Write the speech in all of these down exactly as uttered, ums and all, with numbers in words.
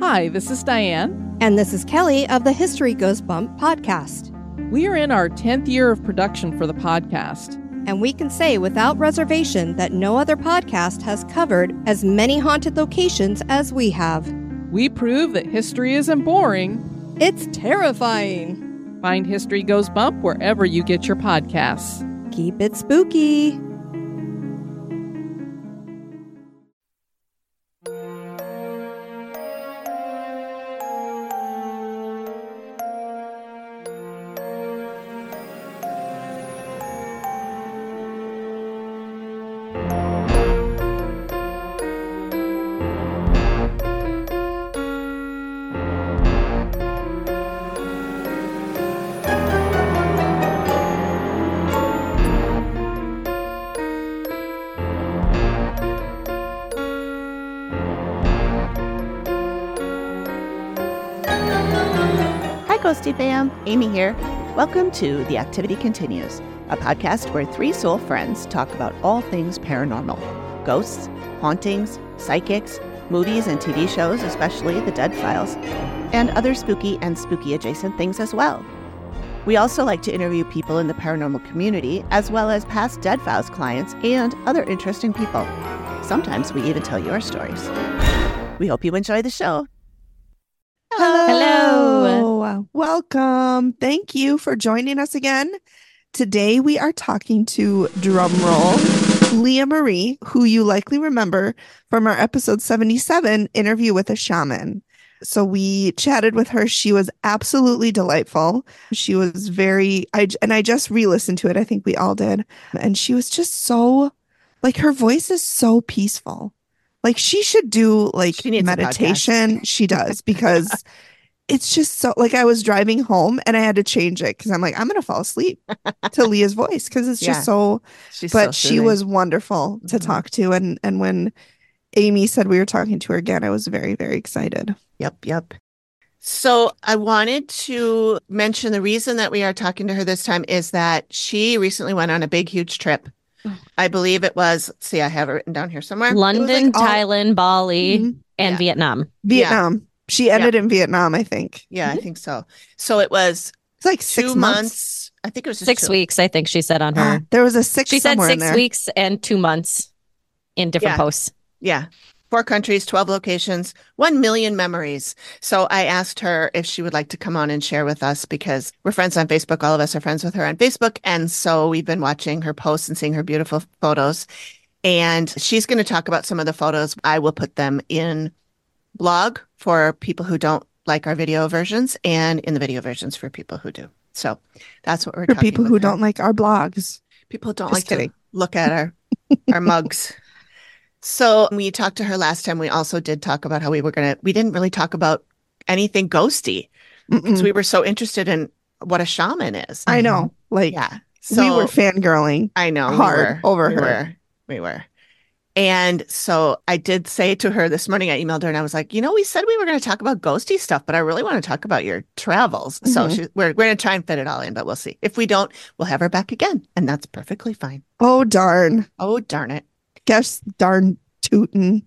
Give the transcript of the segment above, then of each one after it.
Hi, this is Diane. And this is Kelly of the History Goes Bump podcast. We are in our tenth year of production for the podcast. And we can say without reservation that no other podcast has covered as many haunted locations as we have. We prove that history isn't boring. It's terrifying. Find History Goes Bump wherever you get your podcasts. Keep it spooky. Ghosty fam, Amy here. Welcome to The Activity Continues, a podcast where three soul friends talk about all things paranormal. Ghosts, hauntings, psychics, movies and T V shows, especially The Dead Files, and other spooky and spooky adjacent things as well. We also like to interview people in the paranormal community, as well as past Dead Files clients and other interesting people. Sometimes we even tell your stories. We hope you enjoy the show. Hello. Hello. Welcome. Thank you for joining us again. Today we are talking to, drumroll, Leah Marie, who you likely remember from our episode seventy-seven, Interview with a Shaman. So we chatted with her. She was absolutely delightful. She was very, I, and I just re-listened to it. I think we all did. And she was just so, like, her voice is so peaceful. Like, she should do, like, She meditation. She does, because it's just so, like, I was driving home and I had to change it because I'm like, I'm going to fall asleep to Leah's voice because it's Yeah. just so, She's but so she soothing. was wonderful to Mhm. talk to. And, and when Amy said we were talking to her again, I was very, very excited. Yep, yep. So I wanted to mention the reason that we are talking to her this time is that she recently went on a big, huge trip. I believe it was, let's see, I have it written down here somewhere. London, like all- Thailand, Bali, Mhm. and Yeah. Vietnam. Vietnam. She ended in Vietnam, I think. Yeah, I think so. So it was It's like two six months. months. I think it was just Six two. weeks, I think she said on her. Ah, there was a six She said somewhere in six there. weeks and two months in different Yeah. posts. Yeah. Four countries, twelve locations, one million memories. So I asked her if she would like to come on and share with us because we're friends on Facebook. All of us are friends with her on Facebook. And so we've been watching her posts and seeing her beautiful photos. And she's going to talk about some of the photos. I will put them in blog for people who don't like our video versions and in the video versions for people who do. So that's what we're For talking people with who her. don't like our blogs. People who don't Just like kidding. to look at our our mugs. So we talked to her last time. We also did talk about how we were going to, we didn't really talk about anything ghosty because Mm-mm. we were so interested in what a shaman is. I know. Like, Yeah. So we were fangirling. I know. hard we were, over we her. Were, we were. And so I did say to her this morning, I emailed her and I was like, you know, we said we were going to talk about ghosty stuff, but I really want to talk about your travels. So Mhm. she, we're, we're going to try and fit it all in, but we'll see. If we don't, we'll have her back again. And that's perfectly fine. Oh, darn. Oh, darn it. Guess darn tootin'.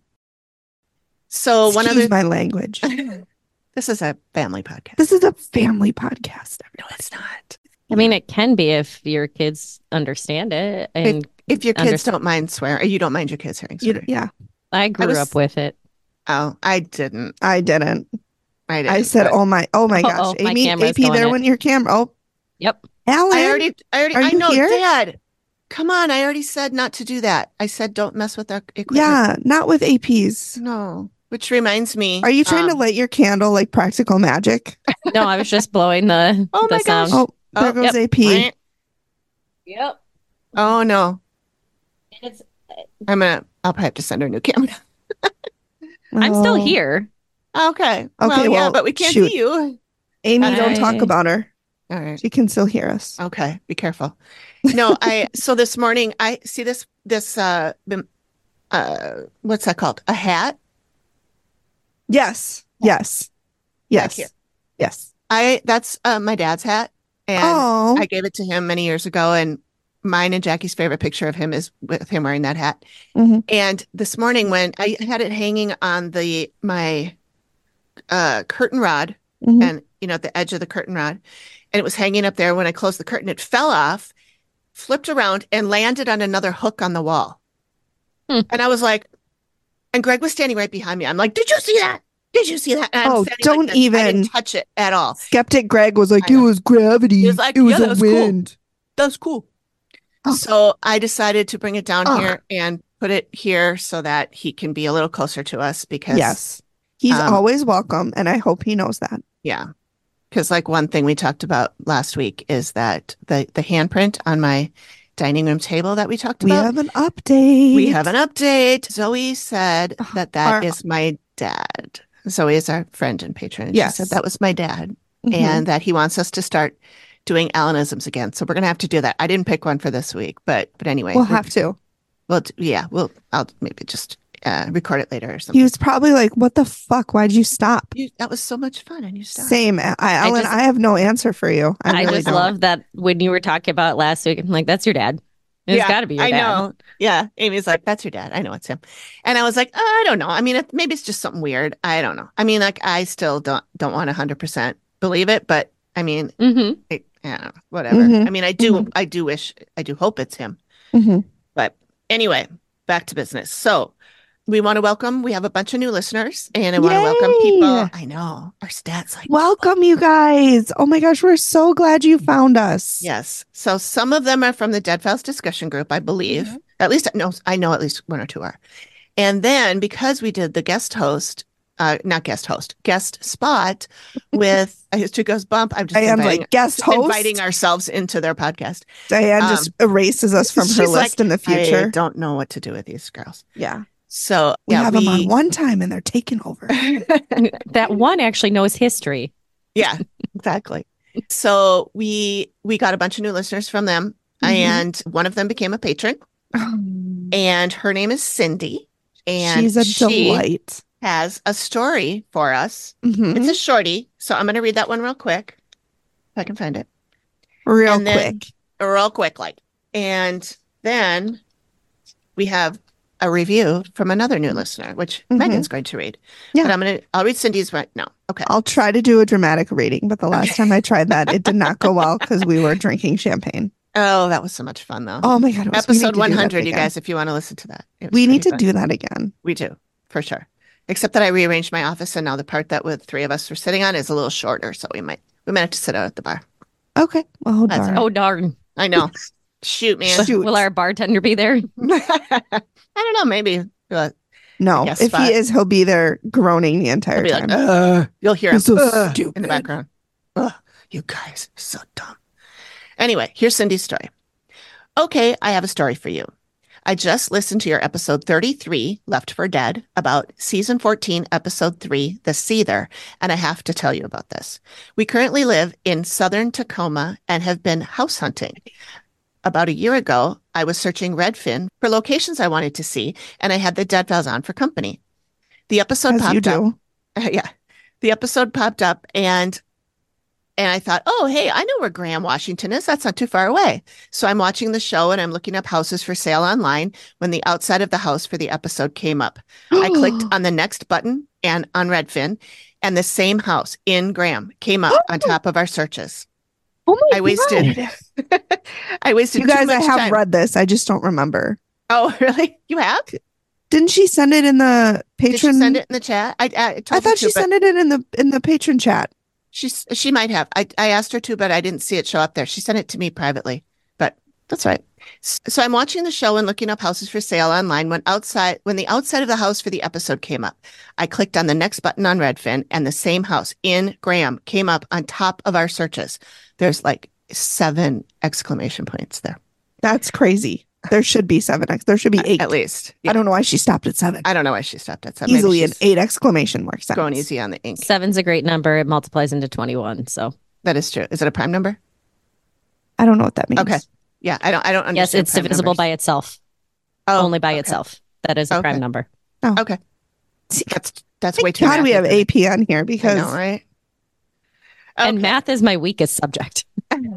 So one Excuse other, my language. this is a family podcast. This is a family podcast. No, it's not. I mean, it can be if your kids understand it. And If your kids Understand. don't mind swearing, you don't mind your kids hearing You, swearing. yeah, I grew was- up with it. Oh, I didn't. I didn't. I didn't. I said, but oh my, oh my Uh-oh, gosh. my Amy, camera's A P going there in. when your camera. Oh, Yep. Alan. I already, I already, Are I you know, here? Dad. Come on, I already said not to do that. I said don't mess with our equipment. Yeah, not with A Ps. No. Which reminds me. Are you trying to um, light your candle like practical magic? No, I was just blowing the, Oh the my gosh. sound. Oh, there Oh, goes yep. A P. Yep. Oh no. It's, I'm gonna. I'll probably have to send her a new camera. I'm still Oh. here. Okay. Okay, well, yeah, well, but we can't shoot. see you. Amy, don't talk I- about her. All right. She can still hear us. Okay, be careful. No, I so this morning I see this this uh bim- uh what's that called? A hat? Yes. Yes. Yes. here. Yes. I that's uh, my dad's hat, and Oh. I gave it to him many years ago. And mine and Jackie's favorite picture of him is with him wearing that hat. Mhm. And this morning, when I had it hanging on the my a curtain rod, Mhm. and you know, at the edge of the curtain rod, and it was hanging up there. When I closed the curtain, it fell off, flipped around, and landed on another hook on the wall. Hmm. And I was like, and Greg was standing right behind me. I'm like, did you see that? Did you see that? And I'm Oh, standing don't like this. I even. didn't touch it at all. Skeptic Greg was like, I it know. was gravity. He was like, it was yeah, that a was cool. wind. That's cool. Oh. So I decided to bring it down Ugh. here and put it here so that he can be a little closer to us because, Yes. He's um, always welcome, and I hope he knows that. yeah. Because like one thing we talked about last week is that the, the handprint on my dining room table that we talked We about. have an update. We have an update. Zoe said that that is Our- my dad. Zoe is our friend and patron. And Yes. She said that was my dad Mhm. and that he wants us to start doing Alanisms again. So we're going to have to do that. I didn't pick one for this week, but but anyway. We'll we're- have to. Well, t- yeah, we'll, I'll maybe just uh, record it later or something. He was probably like, what the fuck? Why'd you stop? You, that was so much fun and you stopped. Same. I, I, Ellen, just- I have no answer for you. I, I, really just don't. love that when you were talking about it last week, I'm like, that's your dad. It's Yeah, got to be your I dad. know. Yeah. Amy's like, that's your dad. I know it's him. And I was like, oh, I don't know. I mean, it, maybe it's just something weird. I don't know. I mean, like, I still don't don't want to one hundred percent believe it, but I mean, Mm-hmm. I, I don't know, whatever. Mhm. I mean, I do, Mhm. I do wish, I do hope it's him. Mhm. But anyway, back to business. So we want to welcome, we have a bunch of new listeners and I want to welcome Yay! people. I know our stats like, Welcome, you guys. Oh my gosh, we're so glad you found us. yes. So some of them are from the Dead Files discussion group, I believe. Mhm. At least I know, I know at least one or two are. And then because we did the guest host, uh, not guest host, guest spot with a History Goes Bump, I'm just Diane's inviting, like, guest just host. inviting ourselves into their podcast. Diane just erases us from her she's list like, in the I future. don't know what to do with these girls. Yeah. So We yeah, have we, them on one time and they're taking over. That one actually knows history. yeah, exactly. So we we got a bunch of new listeners from them, Mhm. and one of them became a patron, and her name is Cindy, and She's a she delight. has a story for us. Mhm. It's a shorty, so I'm going to read that one real quick, if I can find it, Real and then- quick. real quick, like, and then we have a review from another new listener, which Mhm. Megan's going to read. Yeah. But I'm gonna I'll read Cindy's right now. Okay. I'll try to do a dramatic reading, but the last time I tried that, it did not go well because we were drinking champagne. Oh, that was so much fun though. Oh my God. it was- we need to Episode do that one hundred, you again. guys, if you want to listen to that. It was We need to pretty do fun. that again. We do, for sure. Except that I rearranged my office and now the part that with three of us were sitting on is a little shorter, so we might we might have to sit out at the bar. Okay. Oh, That's darn. Oh, darn. I know. Shoot, man. Shoot. Will our bartender be there? I don't know, maybe. But No, Yes, if but- he is, he'll be there groaning the I'll entire be time. like, uh, you'll hear him He's so "Ugh," in stupid. the background. Ugh, you guys are so dumb. Anyway, here's Cindy's story. Okay, I have a story for you. I just listened to your episode thirty-three, Left for Dead, about season fourteen, episode three, The Seether, and I have to tell you about this. We currently live in southern Tacoma and have been house hunting. About a year ago, I was searching Redfin for locations I wanted to see, and I had the Dead Files on for company. The episode As you popped up. do. Yeah. The episode popped up and and I thought, oh, hey, I know where Graham, Washington is. That's not too far away. So I'm watching the show and I'm looking up houses for sale online when the outside of the house for the episode came up. I clicked on the next button and on Redfin, and the same house in Graham came up on top of our searches. Oh my I wasted God. I wasted You too guys, I much have time. read this. I just don't remember. Oh, really? You have? Didn't she send it in the Did she patron? send it in the chat? I, I, told I her thought to, she but- sent it in the in the patron chat. She she might have. I I asked her to, but I didn't see it show up there. She sent it to me privately, but that's right. S- So I'm watching the show and looking up houses for sale online when outside when the outside of the house for the episode came up. I clicked on the next button on Redfin, and the same house in Graham came up on top of our searches. There's like seven exclamation points there, That's crazy. There should be seven X. There should be eight. at least. I Yeah. don't know why she stopped at seven. I don't know why she stopped at seven. Maybe Easily an she's eight exclamation mark. Sounds. going easy on the ink. Seven's a great number. It multiplies into twenty-one. So, That is true. Is it a prime number? I don't know what that means. Okay. Yeah, I don't. I don't understand. yes, it's prime divisible numbers. by itself. Oh, Only by okay. itself. That is a Okay. prime number. Okay. That's that's way Thank too. God we mathy have for me. A P on here I because know, right? And Okay. math is my weakest subject.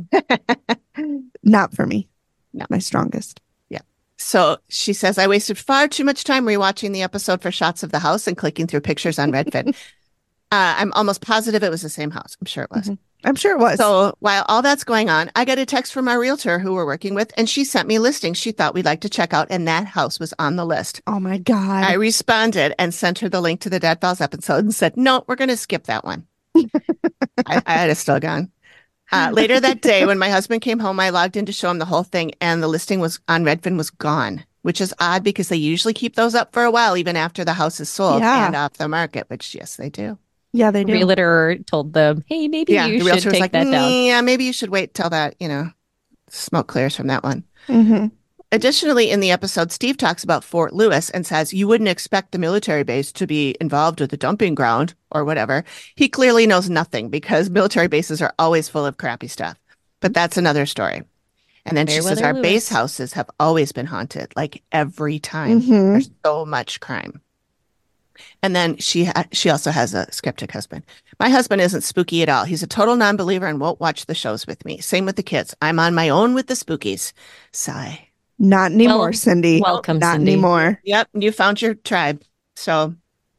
not for me. No. My strongest. So she says, I wasted far too much time rewatching the episode for shots of the house and clicking through pictures on Redfin. Uh, I'm almost positive it was the same house. I'm sure it was. Mhm. I'm sure it was. So while all that's going on, I got a text from our realtor who we're working with, and she sent me listings she thought we'd like to check out, and that house was on the list. Oh my God. I responded and sent her the link to the Dead Falls episode and said, no, we're going to skip that one. I, I had it still gone. Uh, later that day, when my husband came home, I logged in to show him the whole thing, and the listing was on Redfin was gone, which is odd because they usually keep those up for a while, even after the house is sold Yeah. and off the market, which, yes, they do. Yeah, they The do. realtor told them, hey, maybe Yeah, you the should realtor was take like, that down. "Mm, yeah, maybe you should wait till that, you know, smoke clears from that one. Mhm. Additionally, in the episode, Steve talks about Fort Lewis and says you wouldn't expect the military base to be involved with the dumping ground or whatever. He clearly knows nothing because military bases are always full of crappy stuff. But that's another story. And then she says Meriwether our Lewis. base houses have always been haunted, like every time. Mhm. There's so much crime. And then she ha- she also has a skeptic husband. My husband isn't spooky at all. He's a total non-believer and won't watch the shows with me. Same with the kids. I'm on my own with the spookies. Sigh. Not anymore, Well, Cindy. welcome, Not Cindy. anymore. Yep, you found your tribe. So,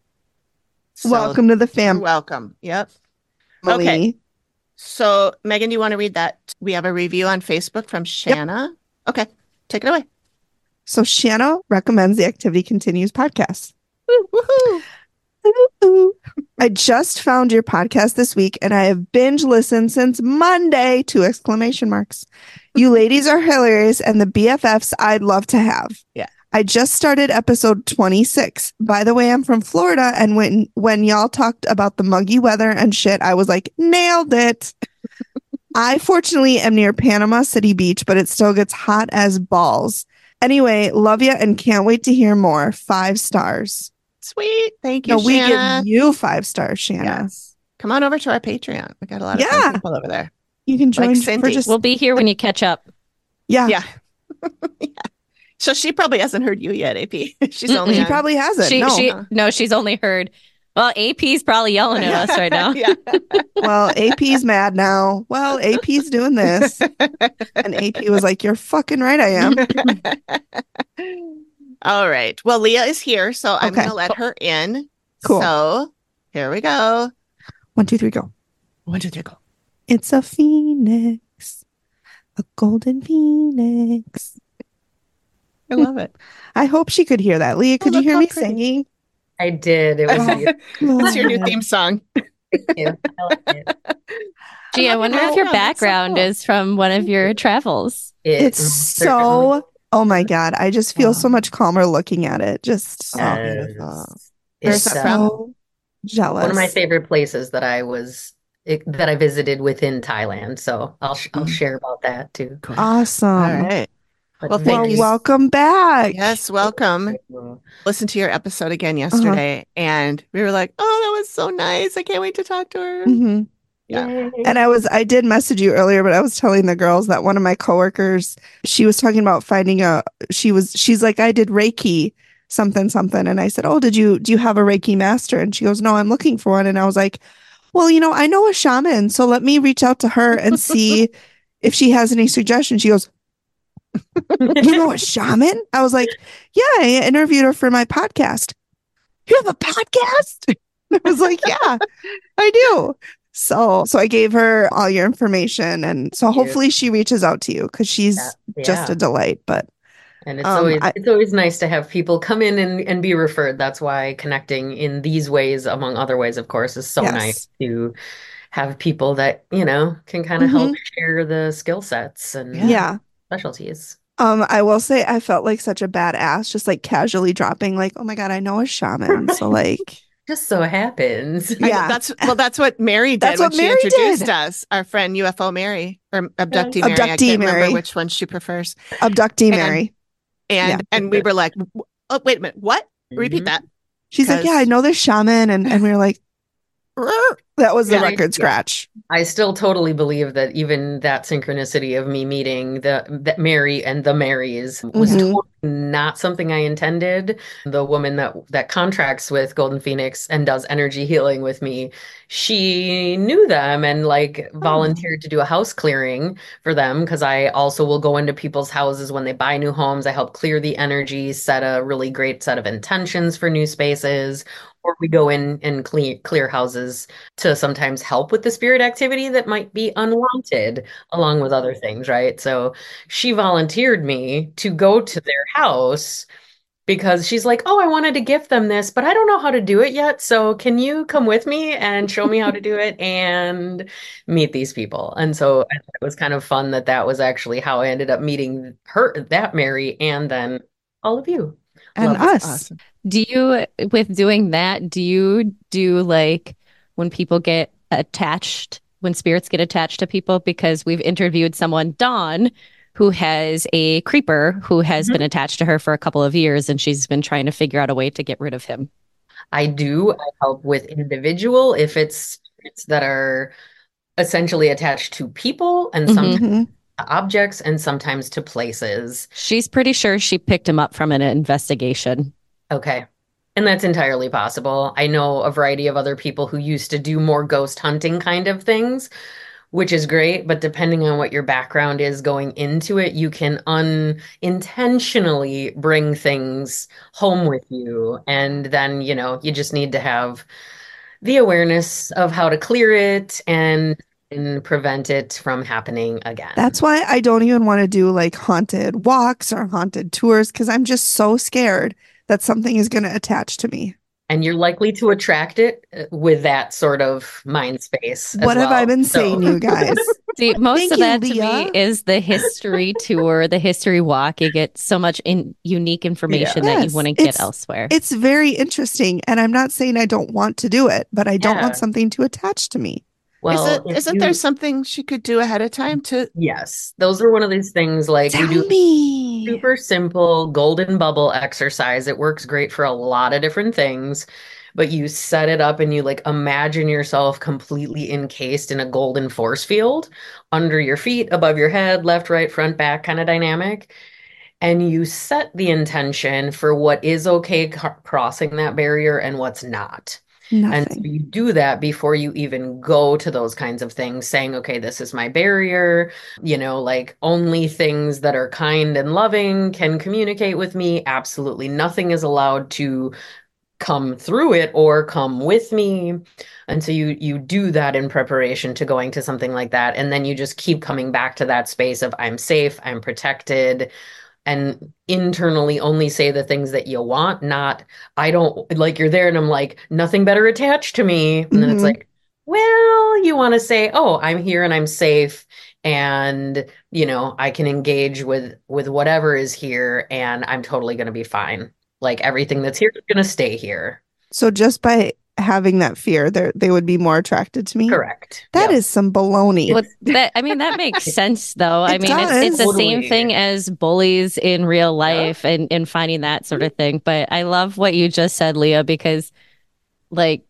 so Welcome to the you're family. welcome. Yep. Okay. So, Megan, do you want to read that? We have a review on Facebook from Shanna. Okay, take it away. So Shanna recommends the Activity Continues podcast. Woohoo! Ooh. I just found your podcast this week and I have binge listened since Monday, two exclamation marks. You ladies are hilarious and the B F Fs I'd love to have. Yeah. I just started episode twenty-six. By the way, I'm from Florida, and when when y'all talked about the muggy weather and shit, I was like, nailed it. I fortunately am near Panama City Beach, but it still gets hot as balls. Anyway, love you and can't wait to hear more. Five stars. Sweet. Thank you, No, we Shanna. give you five stars, Shanna. Yes. Come on over to our Patreon. We got a lot of Yeah. fun people over there. You can join Like for Cindy. just We'll be here when you catch up. yeah. Yeah. Yeah. So she probably hasn't heard you yet, A P. She's Mm-mm. only She on- probably hasn't. She, no. she, Huh. no, she's only heard. Well, A P's probably yelling at us right now. Yeah. Well, A P's mad now. Well, A P's doing this. And A P was like, you're fucking right, I am. All right. Well, Leah is here, so I'm Okay. going to let her in. Cool. So here we go. One, two, three, go. One, two, three, go. It's a phoenix. A golden phoenix. I love it. I hope she could hear that. Leah, could you that's hear so me pretty. singing? I did. It was Oh. beautiful. That's your new theme song. Thank you. I like it. Gee, I love wonder your if your background. That's so background cool. is from one of your travels. It It's most so, oh my God. I just feel so much calmer looking at it. Just certainly Oh, is. beautiful. It's Where's that uh, from? so jealous. one of my favorite places that I was it, that I visited within Thailand. So I'll sh- I'll Mm. share about that too. Awesome. All right. But Well, thank Well, you. welcome back. Yes, welcome. Listen to your episode again yesterday, and we were like, "Oh, that was so nice! I can't wait to talk to her." hmm Yeah. Yay. And I was, I did message you earlier, but I was telling the girls that one of my coworkers, she was talking about finding a, she was, she's like, I did Reiki something, something. And I said, oh, did you, do you have a Reiki master? And she goes, no, I'm looking for one. And I was like, well, you know, I know a shaman, so let me reach out to her and see if she has any suggestions. She goes, you know a shaman? I was like, yeah, I interviewed her for my podcast. You have a podcast? I was like, yeah, I do. So, so I gave her all your information, and so Thank you. hopefully she reaches out to you because she's Yeah. just Yeah. a delight. But And it's Um, always I- it's always nice to have people come in and, and be referred. That's why connecting in these ways, among other ways, of course, is so Yes. nice to have people that, you know, can kind of help share the skill sets and Yeah. yeah. specialties. Um, I will say I felt like such a badass, just like casually dropping, like, oh my God, I know a shaman. So like, Just so happens. I- Yeah. that's well, that's what Mary did That's when what she Mary introduced did. us. Our friend U F O Mary or abductee Mary. I Abductee can't remember Mary. which one she prefers. abductee And- Mary. And Yeah. and we were like, "W- oh, wait a minute, what? Repeat Mhm. that. She's like, yeah, I because- know this shaman, and and we were like, "Rrr." That was the Yeah. record Yeah. scratch. I still totally believe that even that synchronicity of me meeting the that Mary and the Marys was Mhm. totally not something I intended. The woman that that contracts with Golden Phoenix and does energy healing with me, she knew them and like volunteered to do a house clearing for them because I also will go into people's houses when they buy new homes. I help clear the energy, set a really great set of intentions for new spaces, or we go in and clean clear houses to sometimes help with the spirit activity that might be unwanted, along with other things, right? So she volunteered me to go to their house because she's like, "Oh, I wanted to gift them this, but I don't know how to do it yet. So can you come with me and show me how to do it and meet these people?" And so I thought it was kind of fun that that was actually how I ended up meeting her, that Mary, and then all of you. And Love it. us. Awesome. Do you, with doing that, do you do like when people get attached, when spirits get attached to people? Because we've interviewed someone, Dawn, who has a creeper who has Mhm. been attached to her for a couple of years, and she's been trying to figure out a way to get rid of him. I do. I help with individual if it's spirits that are essentially attached to people and Mhm. sometimes Mhm. to objects and sometimes to places. She's pretty sure she picked him up from an investigation. Okay. And that's entirely possible. I know a variety of other people who used to do more ghost hunting kind of things, which is great, but depending on what your background is going into it, you can unintentionally bring things home with you. And then, you know, you just need to have the awareness of how to clear it and, and prevent it from happening again. That's why I don't even want to do like haunted walks or haunted tours because I'm just so scared that something is going to attach to me. And you're likely to attract it uh, with that sort of mind space as What have I well. been So- saying, you guys? See, most Thank of you, that to Leah. me is the history tour, the history walk. You get so much in unique information that Yes, you wouldn't get it's- elsewhere. It's very interesting, and I'm not saying I don't want to do it, but I don't Yeah. want something to attach to me. Well, Is it, if isn't you- there something she could do ahead of time to Yes, those are one of these things like we Tell do me. super simple golden bubble exercise. It works great for a lot of different things, but you set it up and you like imagine yourself completely encased in a golden force field under your feet, above your head, left, right, front, back kind of dynamic. And you set the intention for what is okay c- crossing that barrier and what's not. And so Nothing. you do that before you even go to those kinds of things, saying, okay, this is my barrier. You know, like only things that are kind and loving can communicate with me. Absolutely nothing is allowed to come through it or come with me. And so you you do that in preparation to going to something like that. And then you just keep coming back to that space of I'm safe, I'm protected, and internally only say the things that you want, not I don't like you're there and I'm like, nothing better attached to me. And then it's Mhm. like, well, you want to say, oh, I'm here and I'm safe and you know, I can engage with with whatever is here and I'm totally going to be fine. Like everything that's here is going to stay here. So just by having that fear, they they would be more attracted to me. Correct. That Yep. is some baloney. Well, that I mean that makes sense though. I It mean it's it's the does. same Totally. thing as bullies in real life and and finding that sort of thing. But I love what you just said, Leah, because like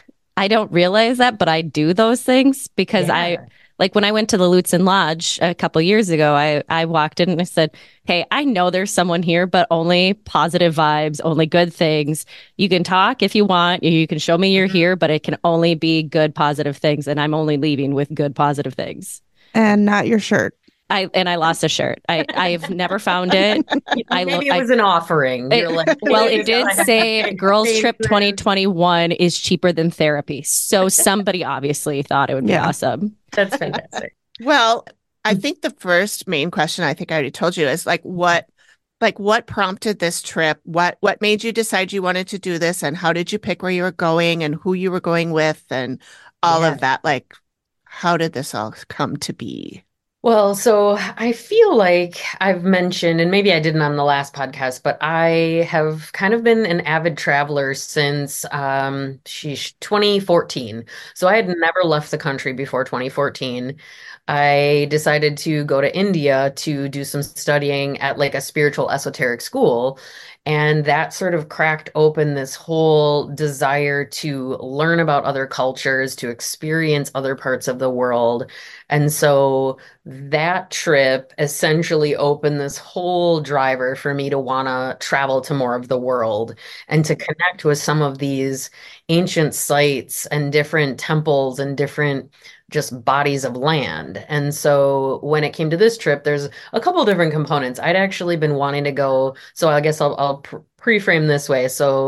I don't realize that, but I do those things because I Yeah. like when I went to the Lutzen Lodge a couple years ago, I I walked in and I said, "Hey, I know there's someone here, but only positive vibes, only good things. You can talk if you want, you can show me you're Mhm. here, but it can only be good positive things, and I'm only leaving with good positive things." And not your shirt. I and I lost a shirt. I I've never found it. I lo- Maybe it I- was an offering. It- You're like, well, "Hey, it did I have say to girls pay trip this." twenty twenty-one is cheaper than therapy. So somebody obviously thought it would be Yeah. awesome. That's fantastic. Well, I think the first main question, I think I already told you, is like what like what prompted this trip? What what made you decide you wanted to do this, and how did you pick where you were going and who you were going with and all Yeah. of that? Like how did this all come to be? Well, so I feel like I've mentioned, and maybe I didn't on the last podcast, but I have kind of been an avid traveler since um sheesh, twenty fourteen. So I had never left the country before twenty fourteen. I decided to go to India to do some studying at like a spiritual esoteric school. And that sort of cracked open this whole desire to learn about other cultures, to experience other parts of the world. And so that trip essentially opened this whole driver for me to want to travel to more of the world and to connect with some of these ancient sites and different temples and different just bodies of land. And so when it came to this trip, there's a couple different components. I'd actually been wanting to go, so I guess I'll, I'll pre-frame this way. So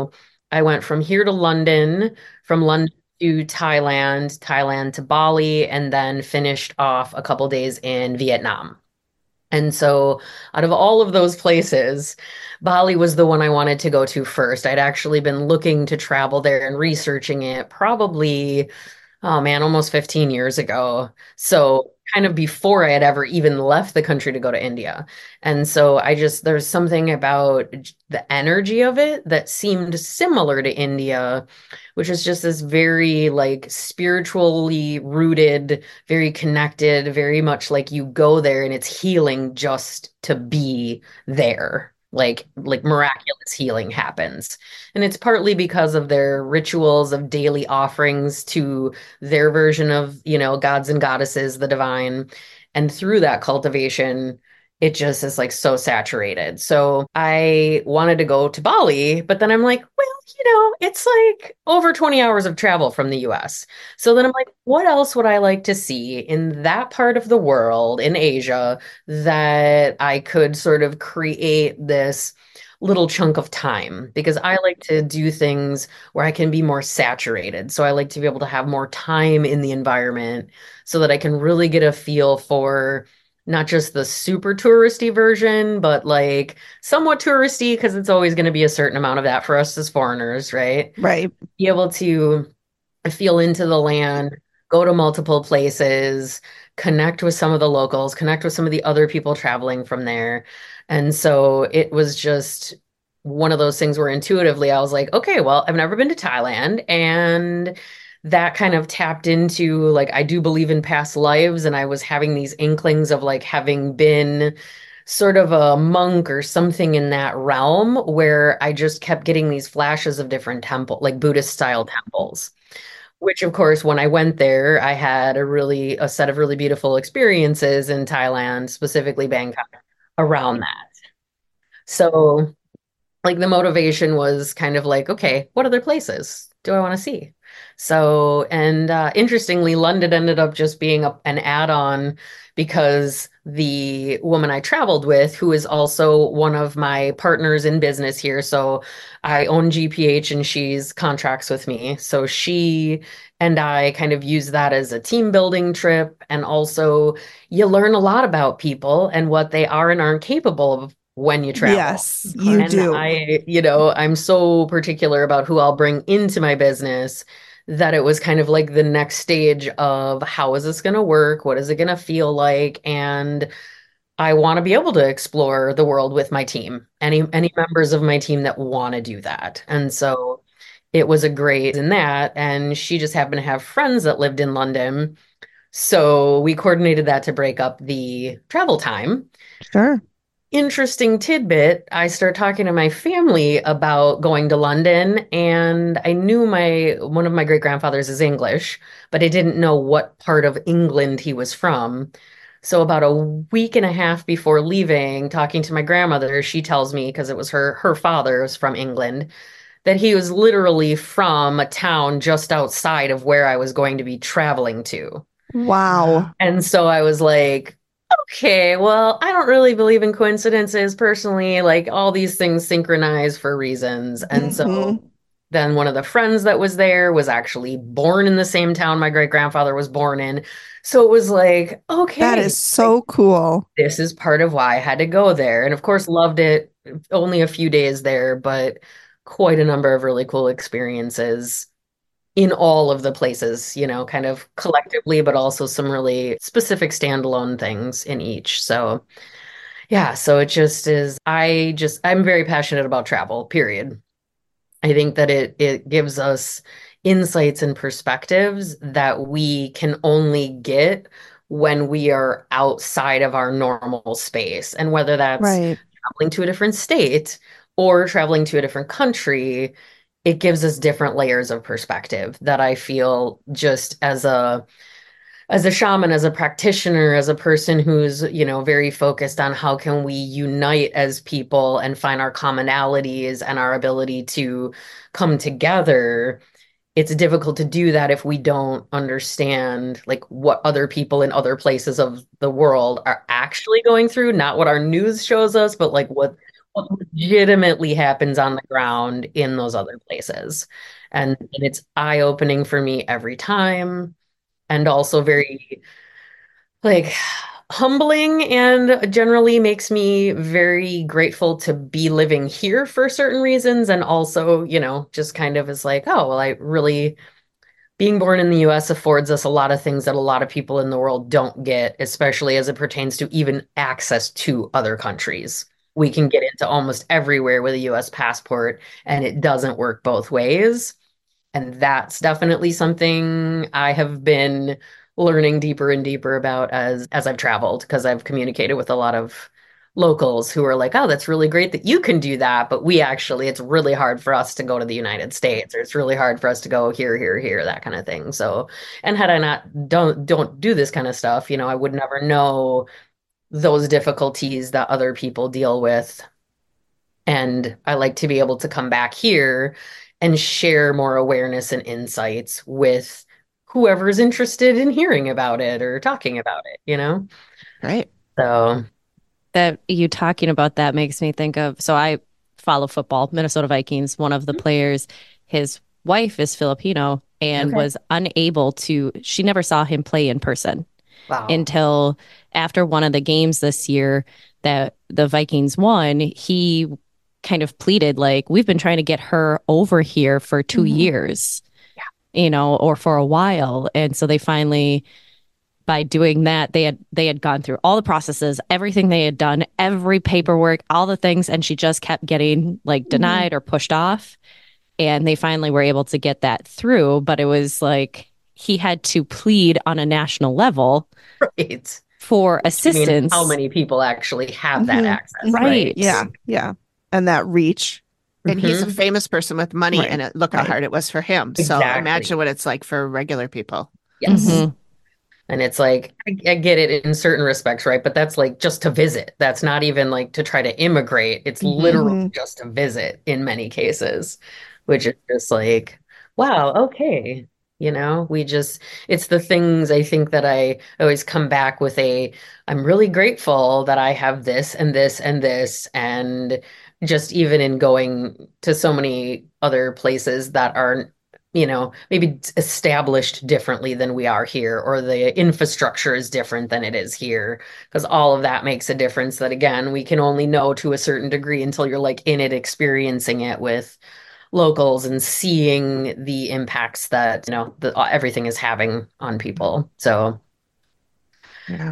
I went from here to London, from London to Thailand, Thailand to Bali, and then finished off a couple days in Vietnam. And so, out of all of those places, Bali was the one I wanted to go to first. I'd actually been looking to travel there and researching it probably, oh man, almost fifteen years ago. So, kind of before I had ever even left the country to go to India. And so, I just, there's something about the energy of it that seemed similar to India, which is just this very like spiritually rooted, very connected, very much like you go there and it's healing just to be there. Like like miraculous healing happens. And it's partly because of their rituals of daily offerings to their version of, you know, gods and goddesses, the divine. And through that cultivation, it just is like so saturated. So I wanted to go to Bali, but then I'm like, well, you know, it's like over twenty hours of travel from the U S. So then I'm like, what else would I like to see in that part of the world, in Asia, that I could sort of create this little chunk of time? Because I like to do things where I can be more saturated. So I like to be able to have more time in the environment so that I can really get a feel for not just the super touristy version, but like somewhat touristy because it's always going to be a certain amount of that for us as foreigners, right? Right. Be able to feel into the land, go to multiple places, connect with some of the locals, connect with some of the other people traveling from there. And so it was just one of those things where intuitively I was like, okay, well, I've never been to Thailand, and that kind of tapped into like I do believe in past lives, and I was having these inklings of like having been sort of a monk or something in that realm where I just kept getting these flashes of different temple, like Buddhist style temples. Which of course, when I went there, I had a really a set of really beautiful experiences in Thailand, specifically Bangkok, around that. So like the motivation was kind of like, okay, what other places do I want to see? So, and uh, interestingly, London ended up just being a, an add-on because the woman I traveled with, who is also one of my partners in business here, so I own G P H and she's contracts with me. So she and I kind of use that as a team building trip. And also, you learn a lot about people and what they are and aren't capable of when you travel. Yes, you And do. I, you know, I'm so particular about who I'll bring into my business that it was kind of like the next stage of how is this going to work? What is it going to feel like? And I want to be able to explore the world with my team, any any members of my team that want to do that. And so it was a great in that. And she just happened to have friends that lived in London. So we coordinated that to break up the travel time. Sure. Interesting tidbit, I start talking to my family about going to London, and I knew my one of my great grandfathers is English, but I didn't know what part of England he was from. So about a week and a half before leaving, talking to my grandmother, she tells me, because it was her her father was from England, that he was literally from a town just outside of where I was going to be traveling to. Wow. And so I was like, okay, well, I don't really believe in coincidences personally. Like all these things synchronize for reasons. And so Mhm. then one of the friends that was there was actually born in the same town my great grandfather was born in. So it was like, okay, That is so cool. this is part of why I had to go there. And of course, loved it. Only a few days there, but quite a number of really cool experiences in all of the places, you know, kind of collectively, but also some really specific standalone things in each. So, yeah, so it just is, I just, I'm very passionate about travel, period. I think that it it gives us insights and perspectives that we can only get when we are outside of our normal space. And whether that's Right. traveling to a different state or traveling to a different country, it gives us different layers of perspective that I feel just as a as a shaman, as a practitioner, as a person who's, you know, very focused on how can we unite as people and find our commonalities and our ability to come together. It's difficult to do that if we don't understand like what other people in other places of the world are actually going through, not what our news shows us, but like what what legitimately happens on the ground in those other places. And, and it's eye-opening for me every time, and also very like humbling, and generally makes me very grateful to be living here for certain reasons. And also, you know, just kind of is like, oh, well, I really being born in the U S affords us a lot of things that a lot of people in the world don't get, especially as it pertains to even access to other countries. We can get into almost everywhere with a U S passport, and it doesn't work both ways. And that's definitely something I have been learning deeper and deeper about as as I've traveled, because I've communicated with a lot of locals who are like, oh, that's really great that you can do that, but we actually, it's really hard for us to go to the United States, or it's really hard for us to go here, here, here, that kind of thing. So, and had I not don't don't do this kind of stuff, you know, I would never know those difficulties that other people deal with. And I like to be able to come back here and share more awareness and insights with whoever's interested in hearing about it or talking about it, you know? Right. So That you talking about that makes me think of, so I follow football, Minnesota Vikings. One of the players, his wife is Filipino and Okay. was unable to, she never saw him play in person wow. until after one of the games this year that the Vikings won. He kind of pleaded, like, we've been trying to get her over here for two Mhm. years, you know, or for a while. And so they finally, by doing that, they had they had gone through all the processes, everything they had done, every paperwork, all the things, and she just kept getting like denied or pushed off. And they finally were able to get that through. But it was like he had to plead on a national level Right. for I assistance. mean, how many people actually have that Mhm. access, Right. right? Yeah, yeah. And that reach. And he's a Mhm. famous person with money, Right, and it, look how right. hard it was for him. So Exactly. imagine what it's like for regular people. Yes. Mhm. And it's like, I, I get it in certain respects, right? But that's like just to visit. That's not even like to try to immigrate. It's Mhm. literally Mhm. just to visit in many cases, which is just like, wow, okay. You know, we just, it's the things I think that I always come back with a, I'm really grateful that I have this and this and this. And just even in going to so many other places that are, you know, maybe established differently than we are here, or the infrastructure is different than it is here, because all of that makes a difference that, again, we can only know to a certain degree until you're like in it, experiencing it with locals and seeing the impacts that, you know, the, everything is having on people. So Yeah.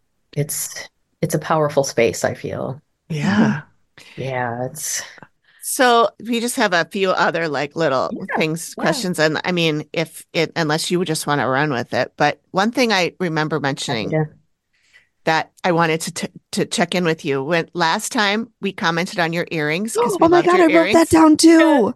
it's it's a powerful space, I feel. Yeah. Yeah, it's So we just have a few other like little Yeah, things, yeah. questions. And I mean, if it, unless you would just want to run with it, but one thing I remember mentioning yeah. that I wanted to t to check in with you, when last time we commented on your earrings because we Oh my loved God, your I wrote that earrings. down too.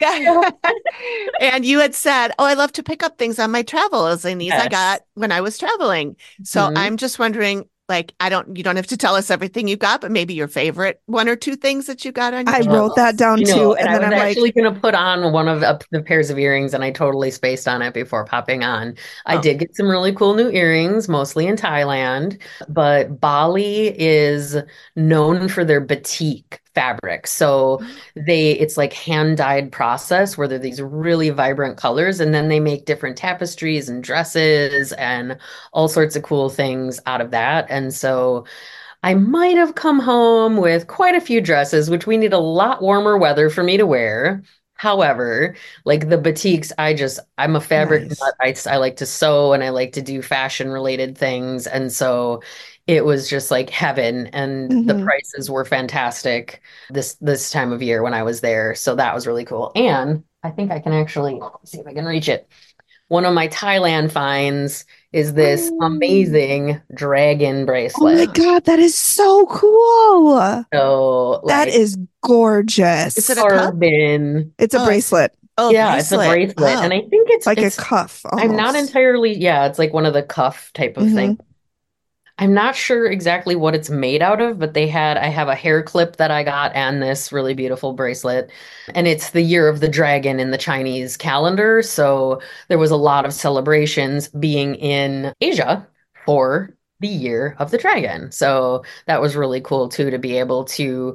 And you had said, oh, I love to pick up things on my travels, and these I Yes. got when I was traveling. So Mhm. I'm just wondering, like, I don't, you don't have to tell us everything you got, but maybe your favorite one or two things that you got on your I travels. wrote that down You know, too. and And I then was I'm like, actually going to put on one of uh, the pairs of earrings, and I totally spaced on it before popping on. I Oh. did get some really cool new earrings, mostly in Thailand, but Bali is known for their batik fabric. So they, it's like hand-dyed process where they're these really vibrant colors, and then they make different tapestries and dresses and all sorts of cool things out of that. And so I might have come home with quite a few dresses, which we need a lot warmer weather for me to wear. However, like the batiks, I just, I'm a fabric Nice. nut. I, I like to sew and I like to do fashion related things. And so it was just like heaven. And the Mhm. prices were fantastic this this time of year when I was there. So that was really cool. And I think I can actually see if I can reach it. One of my Thailand finds is this amazing dragon Oh my bracelet. God, that is so cool. So That like is gorgeous. Is it a cup? carbon. It's a Oh, I see. bracelet, Oh, Yeah, it's a bracelet. bracelet. Oh. And I think it's like it's a cuff I'm not almost. entirely, yeah, it's like one of the cuff type of thing. I'm not sure exactly what it's made out of, but they had, I have a hair clip that I got and this really beautiful bracelet. And it's the year of the dragon in the Chinese calendar. So there was a lot of celebrations being in Asia for the year of the dragon. So that was really cool too, to be able to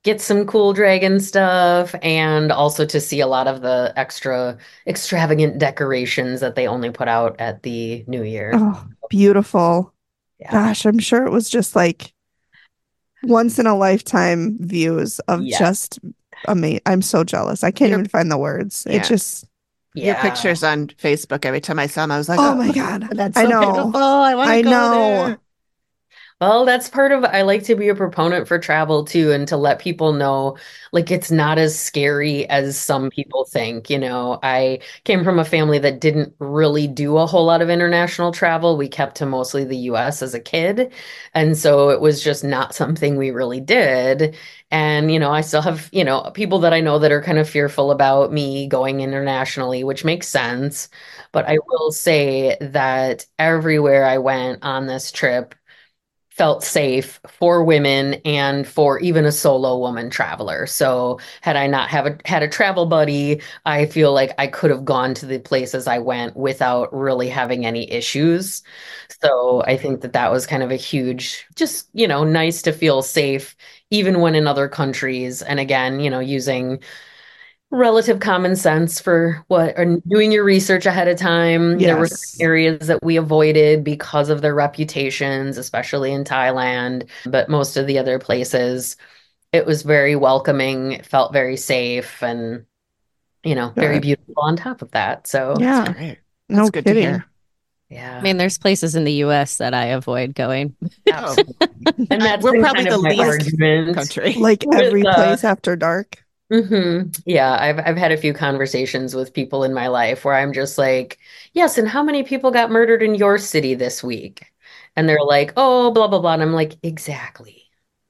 get some cool dragon stuff and also to see a lot of the extra extravagant decorations that they only put out at the New Year. Oh, beautiful. Yeah. Gosh, I'm sure it was just like once in a lifetime views of Yes. just amazing. I'm so jealous. I can't Your- even find the words. It Yeah. just, Your Yeah. pictures on Facebook, every time I saw them, I was like, oh my God. that's I so know. beautiful. I want to I go know. there. Well, that's part of, I like to be a proponent for travel too, and to let people know, like, it's not as scary as some people think. You know, I came from a family that didn't really do a whole lot of international travel. We kept to mostly the U S as a kid. And so it was just not something we really did. And, you know, I still have, you know, people that I know that are kind of fearful about me going internationally, which makes sense. But I will say that everywhere I went on this trip, felt safe for women and for even a solo woman traveler. So had I not have a, had a travel buddy, I feel like I could have gone to the places I went without really having any issues. So I think that that was kind of a huge, just, you know, nice to feel safe even when in other countries. And again, you know, using relative common sense for what, and doing your research ahead of time. There were Yes. areas that we avoided because of their reputations, especially in Thailand, but most of the other places, it was very welcoming, it felt very safe, and, you know, very Good. beautiful on top of that. So, Yeah. Great. No That's good to kidding. hear. yeah. I mean, there's places in the U S that I avoid going. Oh, And that's we're been probably kind of the my least argument. country. Like With, every uh, place after dark. hmm Yeah, I've I've had a few conversations with people in my life where I'm just like, yes, and how many people got murdered in your city this week? And they're like, oh, blah, blah, blah. And I'm like, exactly.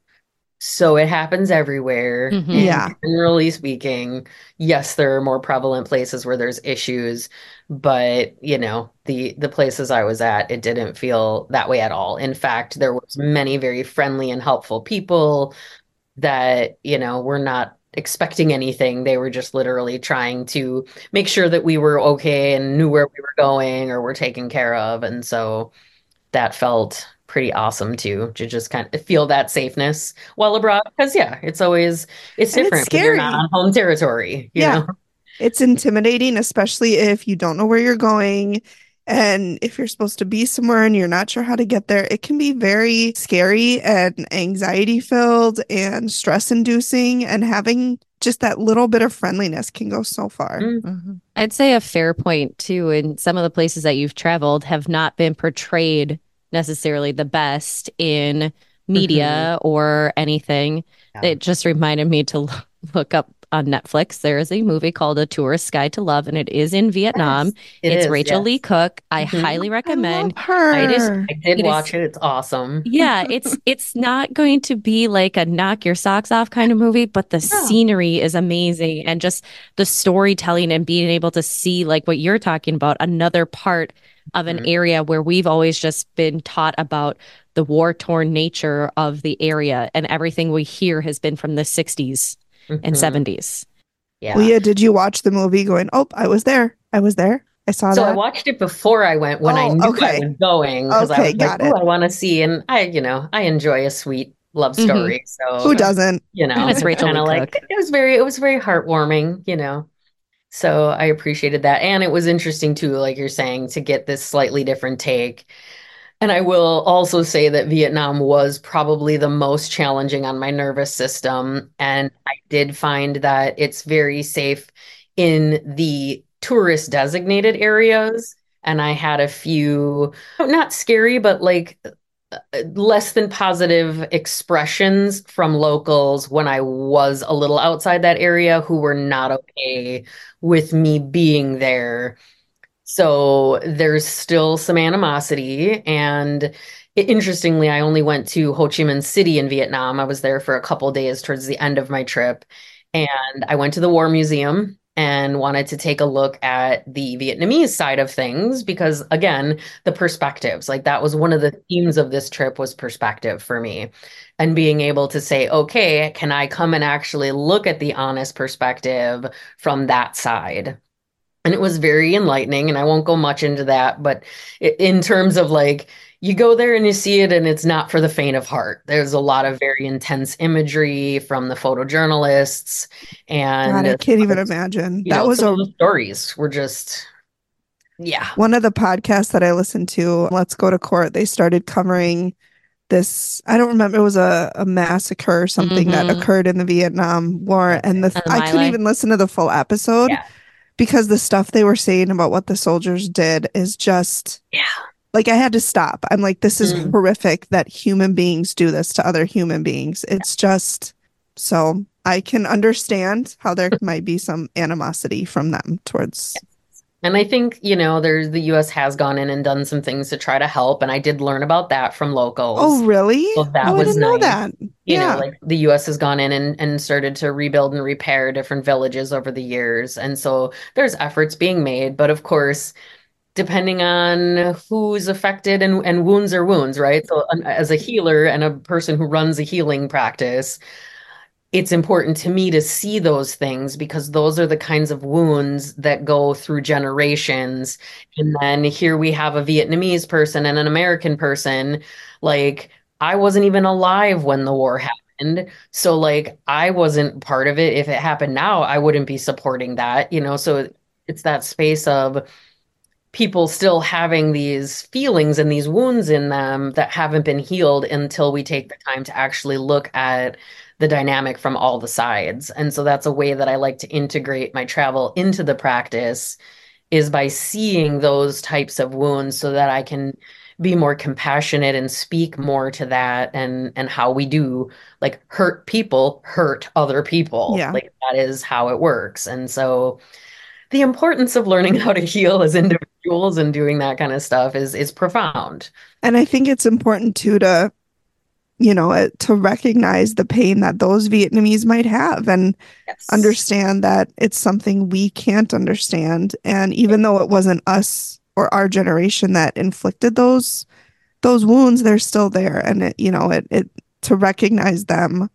So it happens everywhere. Mhm. And Yeah. generally speaking, yes, there are more prevalent places where there's issues, but you know, the the places I was at, it didn't feel that way at all. In fact, there was many very friendly and helpful people that, you know, were not expecting anything. They were just literally trying to make sure that we were okay and knew where we were going or were taken care of. And so that felt pretty awesome too, to just kind of feel that safeness while abroad. Because yeah, it's always it's And it's different when you're not scary. on home territory, you Yeah. know? It's intimidating, especially if you don't know where you're going. And if you're supposed to be somewhere and you're not sure how to get there, it can be very scary and anxiety filled and stress inducing. And having just that little bit of friendliness can go so far. Mm. Mhm. I'd say a fair point too, in some of the places that you've traveled have not been portrayed necessarily the best in media or anything. Yeah. It just reminded me to l- look up on Netflix. There is a movie called A Tourist Guide to Love, and it is in Vietnam. Yes, it it's is, Rachel yes. Lee Cook. I Mhm. highly I recommend. love her. I just I did It watch is- it. It's awesome. Yeah, it's it's not going to be like a knock your socks off kind of movie, but the No. scenery is amazing, and just the storytelling and being able to see, like what you're talking about, another part of an Mhm. area where we've always just been taught about the war-torn nature of the area, and everything we hear has been from the sixties and Mhm. seventies. Yeah. Leah, did you watch the movie going, oh, I was there. I was there. I saw So I that. watched it before I went when I Oh, knew I okay. was going because I Okay, was like, got oh, it. I want to see. And I, you know, I enjoy a sweet love Mhm. story. So, Who doesn't? you know, And it's Rachel kind Lee of like, Cook. it was very, it was very heartwarming, you know. So I appreciated that. And it was interesting too, like you're saying, to get this slightly different take. And I will also say that Vietnam was probably the most challenging on my nervous system. And I did find that it's very safe in the tourist designated areas. And I had a few, not scary, but like uh, less than positive expressions from locals when I was a little outside that area who were not okay with me being there. So there's still some animosity. And it- interestingly, I only went to Ho Chi Minh City in Vietnam. I was there for a couple days towards the end of my trip. And I went to the War Museum and wanted to take a look at the Vietnamese side of things because, again, the perspectives, like that was one of the themes of this trip was perspective for me. And being able to say, okay, can I come and actually look at the honest perspective from that side? And it was very enlightening. And I won't go much into that, but i- in terms of like, you go there and you see it, and it's not for the faint of heart. There's a lot of very intense imagery from the photojournalists, God, I and can't even imagine. you That know, was some a of the stories were just, yeah. one of the podcasts that I listened to, Let's Go to Court. They started covering this. I don't remember. It was a, a massacre or something that Mhm. occurred in the Vietnam War, and the And the I couldn't My Lai. even listen to the full episode Yeah. because the stuff they were saying about what the soldiers did is just Yeah. like I had to stop. I'm like, this is Mm. horrific that human beings do this to other human beings. It's just so I can understand how there might be some animosity from them towards. And I think, you know, there's the U S has gone in and done some things to try to help. And I did learn about that from locals. Oh, really? So that Oh, I was didn't know nice. that. You Yeah. know, like the U S has gone in and, and started to rebuild and repair different villages over the years. And so there's efforts being made. But of course, depending on who's affected, and, and wounds are wounds, right? So um, as a healer and a person who runs a healing practice, it's important to me to see those things because those are the kinds of wounds that go through generations. And then here we have a Vietnamese person and an American person. Like, I wasn't even alive when the war happened. So, like, I wasn't part of it. If it happened now, I wouldn't be supporting that, you know? So it's that space of people still having these feelings and these wounds in them that haven't been healed until we take the time to actually look at the dynamic from all the sides. And so that's a way that I like to integrate my travel into the practice, is by seeing those types of wounds so that I can be more compassionate and speak more to that, and and how we do, like, hurt people hurt other people. Yeah. Like, that is how it works. And so the importance of learning how to heal as individuals and doing that kind of stuff is is profound. And I think it's important too to, you know, uh, to recognize the pain that those Vietnamese might have and Yes. understand that it's something we can't understand. And even though it wasn't us or our generation that inflicted those those wounds, they're still there. And it, you know, it it to recognize them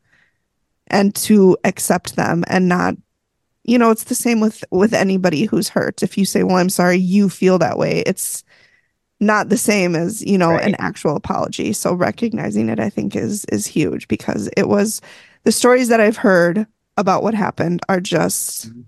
and to accept them and not, you know, it's the same with with anybody who's hurt. If you say, well, I'm sorry you feel that way, it's not the same as, you know, Right. an actual apology. So recognizing it, I think, is is huge because it was the stories that I've heard about what happened are just Mhm.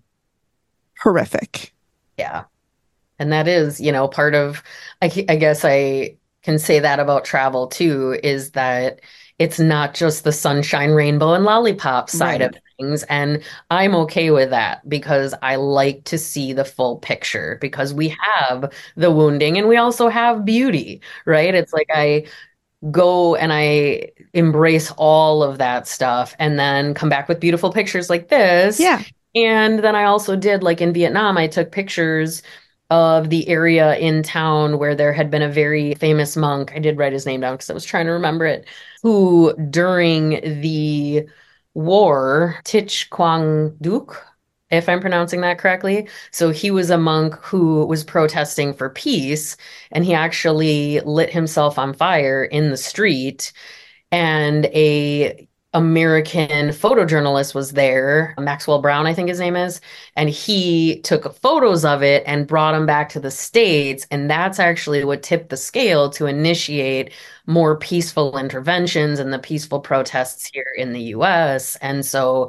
horrific. Yeah. And that is, you know, part of, I, c- I guess I can say that about travel too, is that it's not just the sunshine, rainbow, and lollipop side Right. of things. And I'm okay with that because I like to see the full picture, because we have the wounding and we also have beauty, right? It's like I go and I embrace all of that stuff and then come back with beautiful pictures like this. Yeah. And then I also did, like in Vietnam, I took pictures of the area in town where there had been a very famous monk. I did write his name down because I was trying to remember it, who during the war, Thich Quang Duc, if I'm pronouncing that correctly. So he was a monk who was protesting for peace, and he actually lit himself on fire in the street. And a American photojournalist was there, Maxwell Brown, I think his name is, and he took photos of it and brought them back to the States. And that's actually what tipped the scale to initiate more peaceful interventions and the peaceful protests here in the U S. And so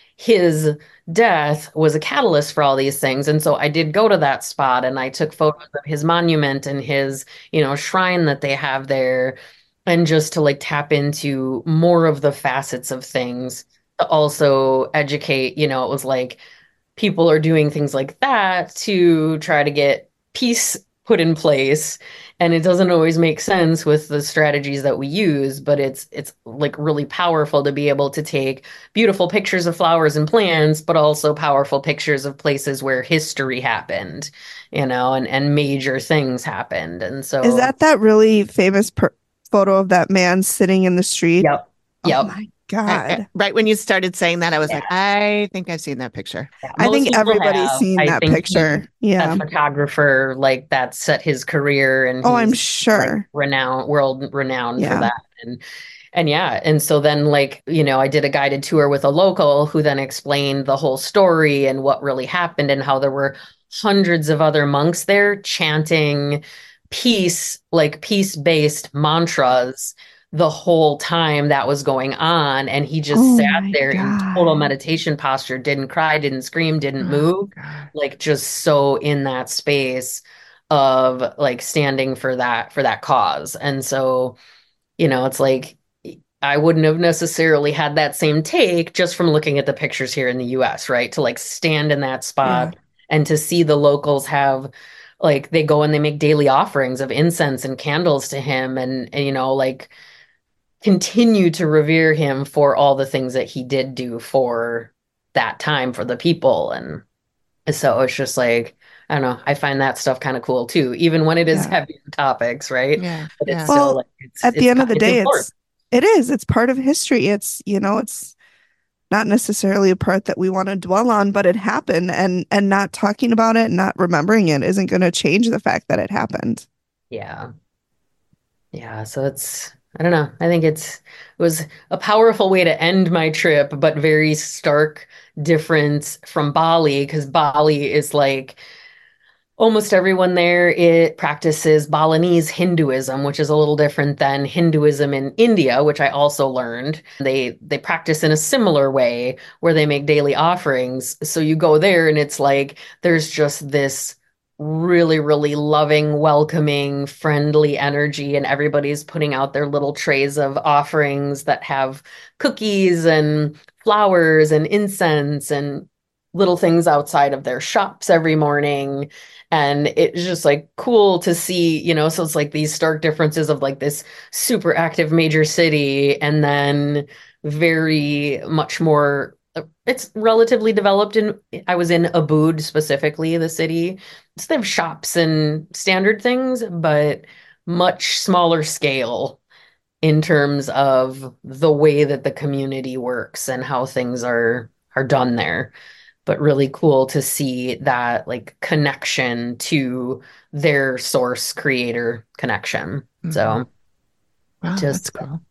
his death was a catalyst for all these things. And so I did go to that spot and I took photos of his monument and his, you know, shrine that they have there, and just to like tap into more of the facets of things, to also educate. You know, it was like people are doing things like that to try to get peace put in place, and it doesn't always make sense with the strategies that we use, but it's it's like really powerful to be able to take beautiful pictures of flowers and plants, but also powerful pictures of places where history happened, you know, and and major things happened. And so Is that that really famous per- photo of that man sitting in the street? Yep. Oh Yep. my I- God. I- right when you started saying that, I was Yeah. like, I think I've seen that picture. Yeah, I most think people everybody's have. seen I that think picture. he's Yeah. a photographer, like, that set his career, and Oh, I'm he's like sure. renowned, world renowned for Yeah. that. And and yeah, and so then, like, you know, I did a guided tour with a local who then explained the whole story and what really happened and how there were hundreds of other monks there chanting peace, like peace-based mantras the whole time that was going on. And he just Oh sat my there in total God. meditation posture, didn't cry, didn't scream, didn't Oh move, God. like just so in that space of like standing for that for that cause. And so, you know, it's like I wouldn't have necessarily had that same take just from looking at the pictures here in the U S, right? To like stand in that Yeah. spot and to see the locals have like they go and they make daily offerings of incense and candles to him and, and you know, like continue to revere him for all the things that he did do for that time for the people. And so it's just like, I don't know, I find that stuff kind of cool too, even when it is Yeah. heavy topics, right? Yeah. But it's Yeah. still Well, like it's at it's the end of the it's day, important. it's it is. It's part of history. It's, you know, it's not necessarily a part that we want to dwell on, but it happened, and and not talking about it, not remembering it isn't going to change the fact that it happened. Yeah. Yeah, so it's I don't know. I think it's it was a powerful way to end my trip, but very stark difference from Bali because Bali is like almost everyone there it practices Balinese Hinduism, which is a little different than Hinduism in India, which I also learned. They they practice in a similar way where they make daily offerings. So you go there and it's like there's just this really, really loving, welcoming, friendly energy, and everybody's putting out their little trays of offerings that have cookies and flowers and incense and little things outside of their shops every morning. And it's just like cool to see, you know, so it's like these stark differences of like this super active major city and then very much more, it's relatively developed in, I was in Ubud specifically, the city. So they have shops and standard things, but much smaller scale in terms of the way that the community works and how things are are done there, but really cool to see that like connection to their source creator connection. Mhm. So Wow, just that's cool.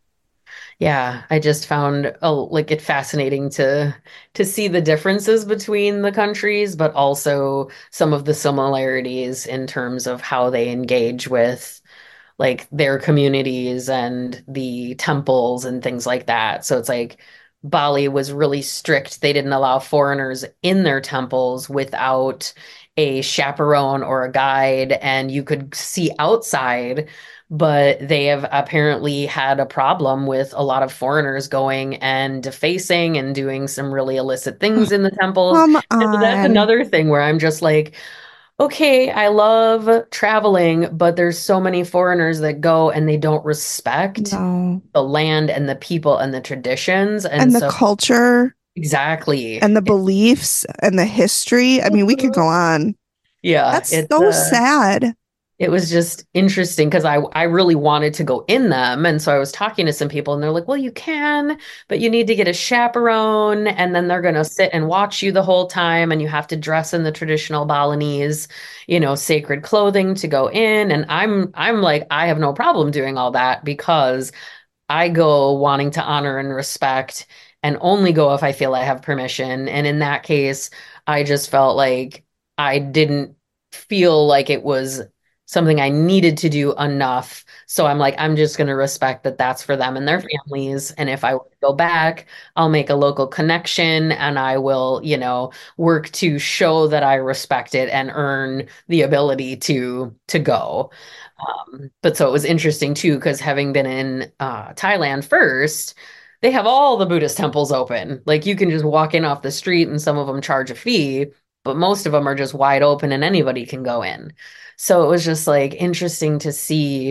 yeah, I just found oh, like it fascinating to to see the differences between the countries, but also some of the similarities in terms of how they engage with like their communities and the temples and things like that. So it's like Bali was really strict. They didn't allow foreigners in their temples without a chaperone or a guide, and you could see outside. But they have apparently had a problem with a lot of foreigners going and defacing and doing some really illicit things in the temples. Come And so that's on. another thing where I'm just like, okay, I love traveling, but there's so many foreigners that go and they don't respect No. the land and the people and the traditions. And, And the so, culture exactly. and the beliefs and the history. I mean, we could go on. Yeah, That's it's so uh, sad. it was just interesting because I I really wanted to go in them. And so I was talking to some people and they're like, well, you can, but you need to get a chaperone and then they're going to sit and watch you the whole time and you have to dress in the traditional Balinese, you know, sacred clothing to go in. And I'm I'm like, I have no problem doing all that because I go wanting to honor and respect and only go if I feel I have permission. And in that case, I just felt like I didn't feel like it was something I needed to do enough. So I'm like, I'm just going to respect that that's for them and their families. And if I were to go back, I'll make a local connection and I will, you know, work to show that I respect it and earn the ability to to go. Um, but so it was interesting too, because having been in uh, Thailand first, they have all the Buddhist temples open. Like you can just walk in off the street and some of them charge a fee, but most of them are just wide open and anybody can go in. So it was just like interesting to see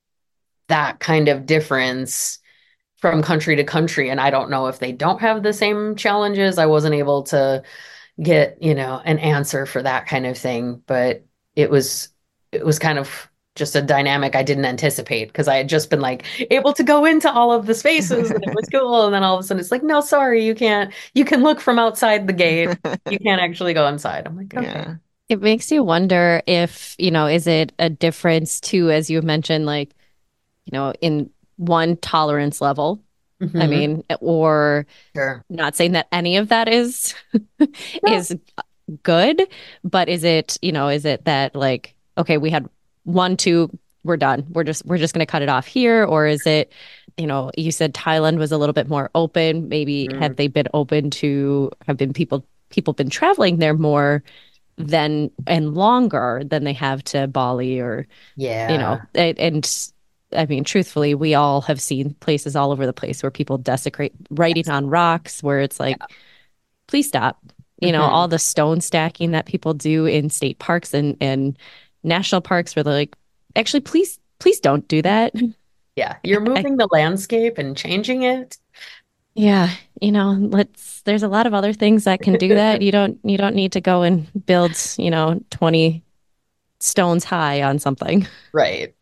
that kind of difference from country to country. And I don't know if they don't have the same challenges. I wasn't able to get, you know, an answer for that kind of thing, but it was it was kind of just a dynamic I didn't anticipate because I had just been like able to go into all of the spaces and it was cool. And then all of a sudden it's like, no, sorry, you can't. You can look from outside the gate. You can't actually go inside. I'm like, okay. Yeah. It makes you wonder if, you know, is it a difference too, as you mentioned, like, you know, in one tolerance level? I Mhm. mean, or Sure. not saying that any of that is is good, but is it, you know, is it that like, okay, we had one, two, we're done. We're just, we're just going to cut it off here. Or is it, you know, you said Thailand was a little bit more open. Maybe Mm. have they been open to, have been people, people been traveling there more than and longer than they have to Bali or, Yeah. you know, and, and I mean, truthfully, we all have seen places all over the place where people desecrate writing on rocks where it's like, please stop. You know, Mhm. all the stone stacking that people do in state parks and, and national parks where they're like, actually, please, please don't do that. Yeah. You're moving the landscape and changing it. Yeah, you know, let's there's a lot of other things that can do that. You don't you don't need to go and build, you know, twenty stones high on something. Right.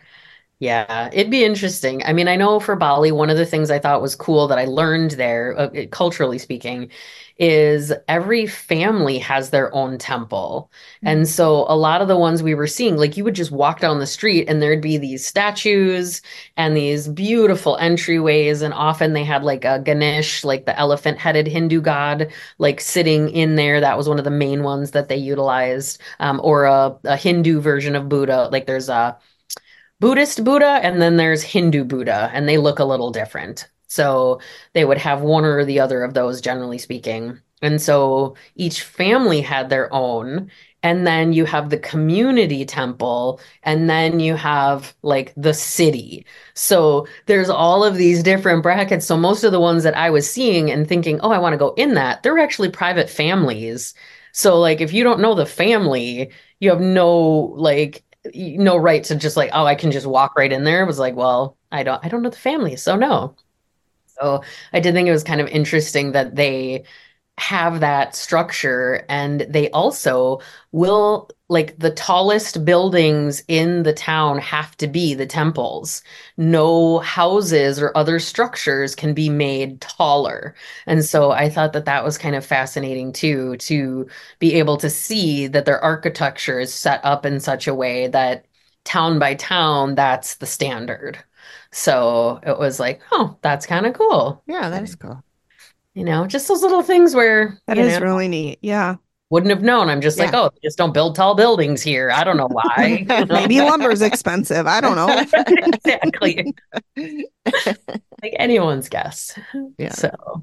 Yeah, it'd be interesting. I mean, I know for Bali, one of the things I thought was cool that I learned there, uh, it- culturally speaking, is every family has their own temple. And so a lot of the ones we were seeing, like you would just walk down the street and there'd be these statues and these beautiful entryways. And often they had like a Ganesh, like the elephant-headed Hindu god, like sitting in there. That was one of the main ones that they utilized. Um, or a, a Hindu version of Buddha. Like there's a Buddhist Buddha and then there's Hindu Buddha, and they look a little different. So they would have one or the other of those, generally speaking. And so each family had their own. And then you have the community temple, and then you have like the city. So there's all of these different brackets. So most of the ones that I was seeing and thinking, oh, I want to go in that, they're actually private families. So like if you don't know the family, you have no like no right to just like, oh, I can just walk right in there. It was like, well, I don't I don't know the family, so no. So I did think it was kind of interesting that they have that structure, and they also will, like, the tallest buildings in the town have to be the temples. No houses or other structures can be made taller. And so I thought that that was kind of fascinating too, to be able to see that their architecture is set up in such a way that town by town, that's the standard. So it was like, oh, that's kind of cool. Yeah, that is cool. You know, just those little things where That you is know, really neat. Yeah. wouldn't have known. I'm just like, Yeah. oh, they just don't build tall buildings here. I don't know why. Maybe lumber's expensive. I don't know. Exactly. Like anyone's guess. Yeah. So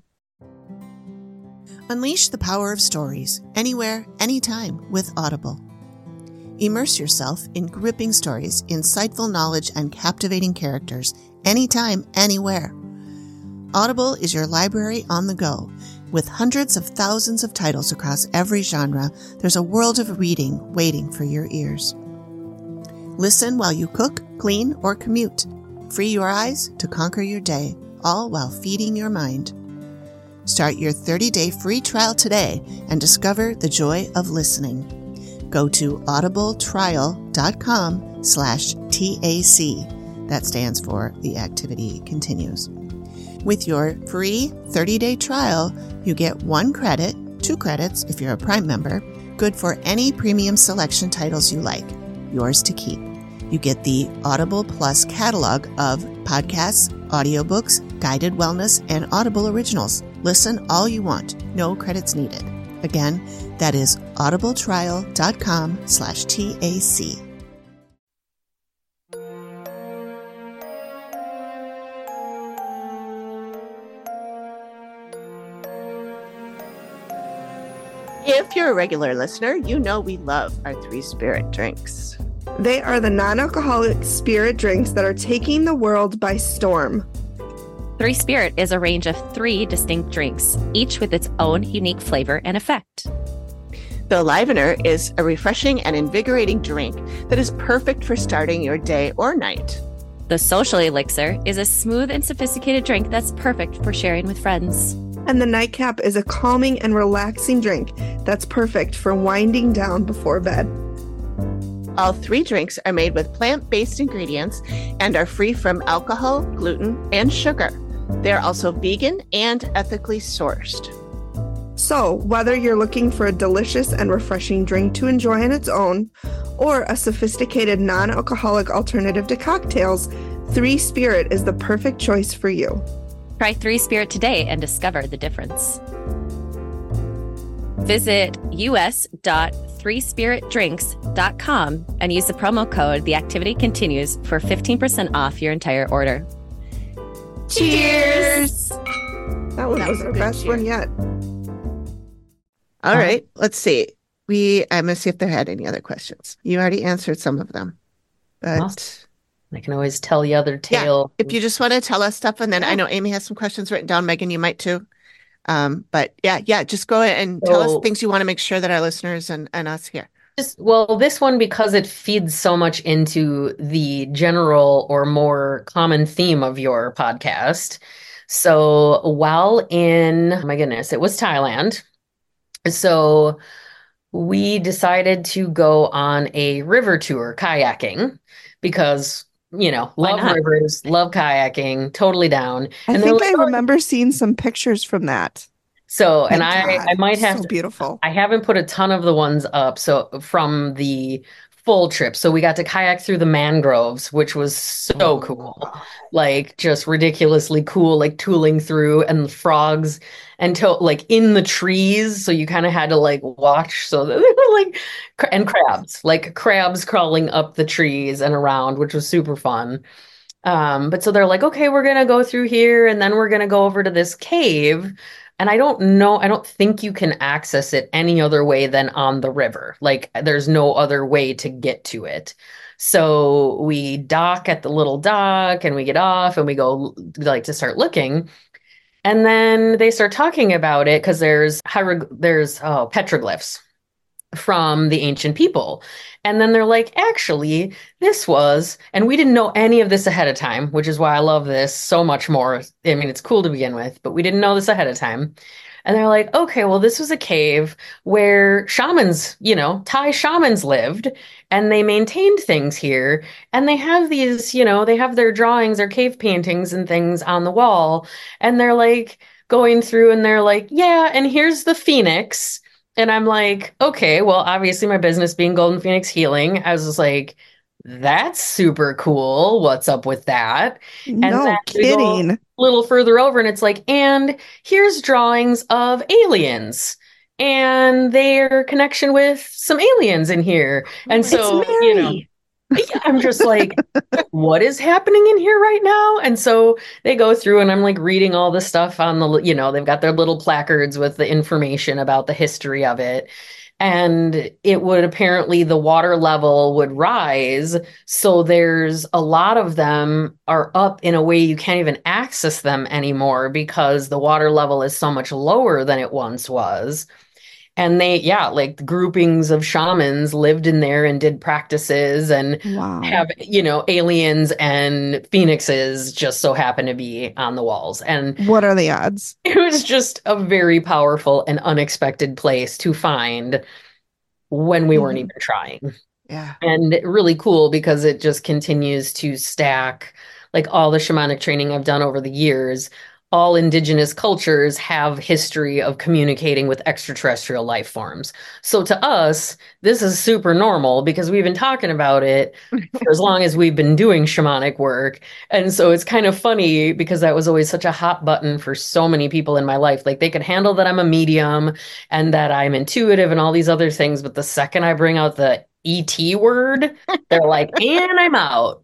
Unleash the power of stories anywhere, anytime with Audible. Immerse yourself in gripping stories, insightful knowledge, and captivating characters anytime, anywhere. Audible is your library on the go. With hundreds of thousands of titles across every genre, there's a world of reading waiting for your ears. Listen while you cook, clean, or commute. Free your eyes to conquer your day, all while feeding your mind. Start your thirty-day free trial today and discover the joy of listening. Go to audibletrial.com slash TAC. That stands for The Activity Continues. With your free thirty-day trial, you get one credit, two credits if you're a Prime member, good for any premium selection titles you like, yours to keep. You get the Audible Plus catalog of podcasts, audiobooks, guided wellness, and Audible originals. Listen all you want, no credits needed. Again, that is audibletrial.com slash TAC. If you're a regular listener, you know we love our Three Spirit drinks. They are the non-alcoholic spirit drinks that are taking the world by storm. Three Spirit is a range of three distinct drinks, each with its own unique flavor and effect. The Livener is a refreshing and invigorating drink that is perfect for starting your day or night. The Social Elixir is a smooth and sophisticated drink that's perfect for sharing with friends. And the Nightcap is a calming and relaxing drink that's perfect for winding down before bed. All three drinks are made with plant-based ingredients and are free from alcohol, gluten, and sugar. They are also vegan and ethically sourced. So, whether you're looking for a delicious and refreshing drink to enjoy on its own, or a sophisticated non-alcoholic alternative to cocktails, Three Spirit is the perfect choice for you. Try Three Spirit today and discover the difference. Visit u s dot three spirit drinks dot com and use the promo code The Activity Continues for fifteen percent off your entire order. Cheers! That one That was was a our good best cheer. one yet. All right, let's see. We I'm gonna see if there had any other questions. You already answered some of them, but Awesome. I can always tell the other yeah, tale. if you just want to tell us stuff, and then I Yeah. know Amy has some questions written down. Megan, you might too. Um, but yeah, yeah, just go ahead and tell us So- things you want to make sure that our listeners and, and us hear. Just, well, this one, because it feeds so much into the general or more common theme of your podcast. So while in, oh my goodness, it was Thailand. So we decided to go on a river tour kayaking because, you know, Why love not? rivers, love kayaking, totally down. I And they're think like, I "Oh, remember seeing some pictures from that. so, and Thank I, God. I might have so to, beautiful. I haven't put a ton of the ones up. So from the full trip, so we got to kayak through the mangroves, which was so cool, like just ridiculously cool, like tooling through, and the frogs until like in the trees. So you kind of had to like watch. So they were like, cr- and crabs, like crabs crawling up the trees and around, which was super fun. Um, but so they're like, okay, we're gonna go through here, and then we're gonna go over to this cave. And I don't know, I don't think you can access it any other way than on the river. Like there's no other way to get to it. So we dock at the little dock and we get off and we go like to start looking. And then they start talking about it because there's hierog- there's oh, petroglyphs from the ancient people. And then they're like, actually, this was, and we didn't know any of this ahead of time, which is why I love this so much more. I mean, it's cool to begin with, but we didn't know this ahead of time. And they're like, okay, well, this was a cave where shamans, you know, Thai shamans lived and they maintained things here. And they have these, you know, they have their drawings, their cave paintings and things on the wall. And they're like going through and they're like, yeah, and here's the phoenix. And I'm like, okay, well, obviously my business being Golden Phoenix Healing, I was just like, that's super cool. What's up with that? No then we go kidding. a little further over and it's like, and here's drawings of aliens and their connection with some aliens in here. And so, it's you know, Mary. yeah, I'm just like, what is happening in here right now? And so they go through and I'm like reading all the stuff on the, you know, they've got their little placards with the information about the history of it. And it would apparently, the water level would rise. So there's a lot of them are up in a way you can't even access them anymore because the water level is so much lower than it once was. And they, yeah, like groupings of shamans lived in there and did practices and Wow. have, you know, aliens and phoenixes just so happen to be on the walls. And What are the odds? it was just a very powerful and unexpected place to find when we weren't Mhm. even trying. Yeah. And really cool because it just continues to stack like all the shamanic training I've done over the years. All indigenous cultures have history of communicating with extraterrestrial life forms. So to us, this is super normal because we've been talking about it for as long as we've been doing shamanic work. And so it's kind of funny because that was always such a hot button for so many people in my life. Like they could handle that I'm a medium and that I'm intuitive and all these other things. But the second I bring out the E T word, they're like, and I'm out.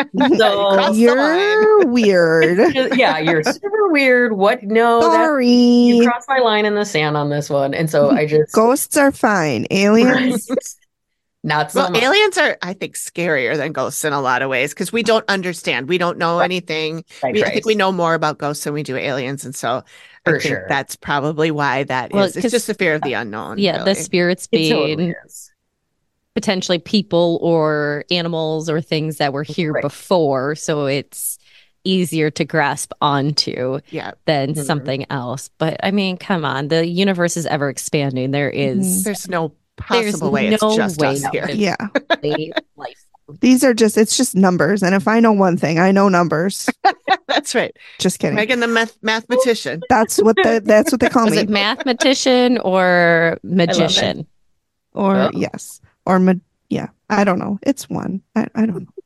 So Cross the You're weird. yeah, you're super weird. What? No, that Sorry. you crossed my line in the sand on this one. And so I just Ghosts are fine. Aliens. not so Well, much. aliens are, I think, scarier than ghosts in a lot of ways because we don't understand. We don't know Right. anything. Right, We, I right. think we know more about ghosts than we do aliens. And so For I think sure. that's probably why that is. Well, It's 'cause- just the fear of the unknown. Yeah, really. the spirits It being totally is. potentially people or animals or things that were here Right. before. So it's easier to grasp onto Yeah. than Mhm. something else. But I mean, come on, the universe is ever expanding. There is There's no there's possible way it's no just way us here. that Yeah. a life. These are just, it's just numbers. And if I know one thing, I know numbers. That's right. Just kidding. Megan, the math- mathematician. That's what the, that's what they call Was me. it mathematician or magician? Or Oh. yes. Or, ma- yeah. I don't know. It's one. I, I don't know.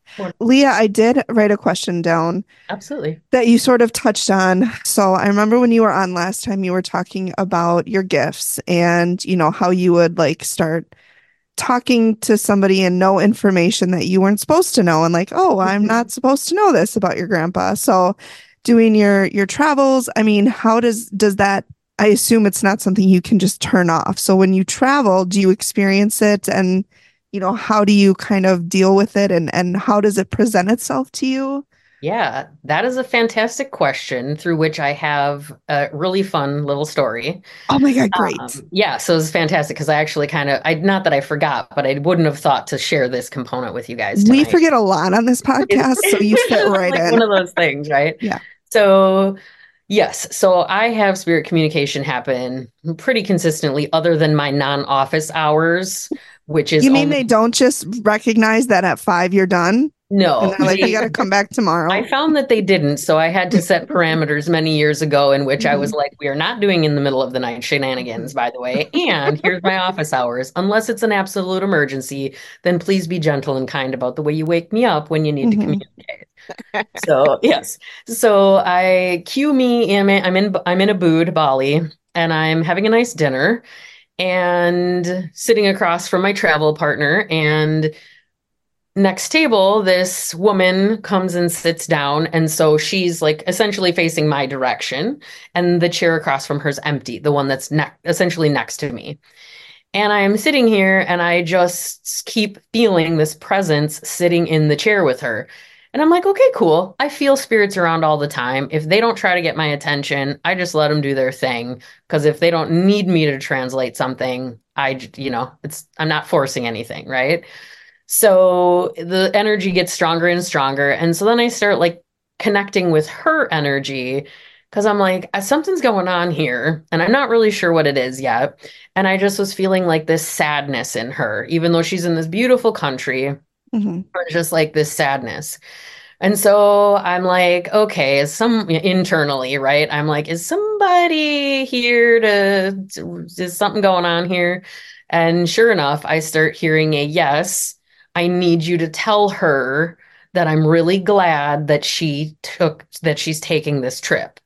Leah, I did write a question down Absolutely. that you sort of touched on. So I remember when you were on last time, you were talking about your gifts and, you know, how you would like start talking to somebody and know information that you weren't supposed to know. And like, oh, I'm Mhm. not supposed to know this about your grandpa. So doing your your travels, I mean, how does does that, I assume it's not something you can just turn off. So when you travel, do you experience it and, you know, how do you kind of deal with it and and how does it present itself to you? Yeah, that is a fantastic question through which I have a really fun little story. Oh my God, Um, great. yeah, so it's fantastic because I actually kind of, I not that I forgot, but I wouldn't have thought to share this component with you guys We tonight. forget a lot on this podcast, so you fit right Like in. one of those things, right? Yeah. So, yes, so I have spirit communication happen pretty consistently, other than my non-office hours, which is You mean only they don't just recognize that at five you're done? And no. they're like, you They, got to come back tomorrow. I found that they didn't, so I had to set parameters many years ago in which I was Mhm. like, we are not doing in the middle of the night shenanigans, by the way. And here's my office hours. Unless it's an absolute emergency, then please be gentle and kind about the way you wake me up when you need to Mhm. communicate. So yes, so I cue me in. I'm in. I'm in Ubud, Bali, and I'm having a nice dinner and sitting across from my travel partner. And next table, this woman comes and sits down, and so she's like essentially facing my direction, and the chair across from her's empty, the one that's ne essentially next to me. And I'm sitting here and I just keep feeling this presence sitting in the chair with her. And I'm like, okay, cool. I feel spirits around all the time. If they don't try to get my attention, I just let them do their thing. Because if they don't need me to translate something, I, j- you know, it's, I'm not forcing anything, right? So the energy gets stronger and stronger. And so then I start like connecting with her energy because I'm like, "Uh, something's going on here, and I'm not really sure what it is yet." And I just was feeling like this sadness in her, even though she's in this beautiful country, Mhm. or just like this sadness. And so I'm like, okay, is some internally, right? I'm like, is somebody here to, is something going on here? And sure enough, I start hearing a yes. I need you to tell her that I'm really glad that she took, that she's taking this trip.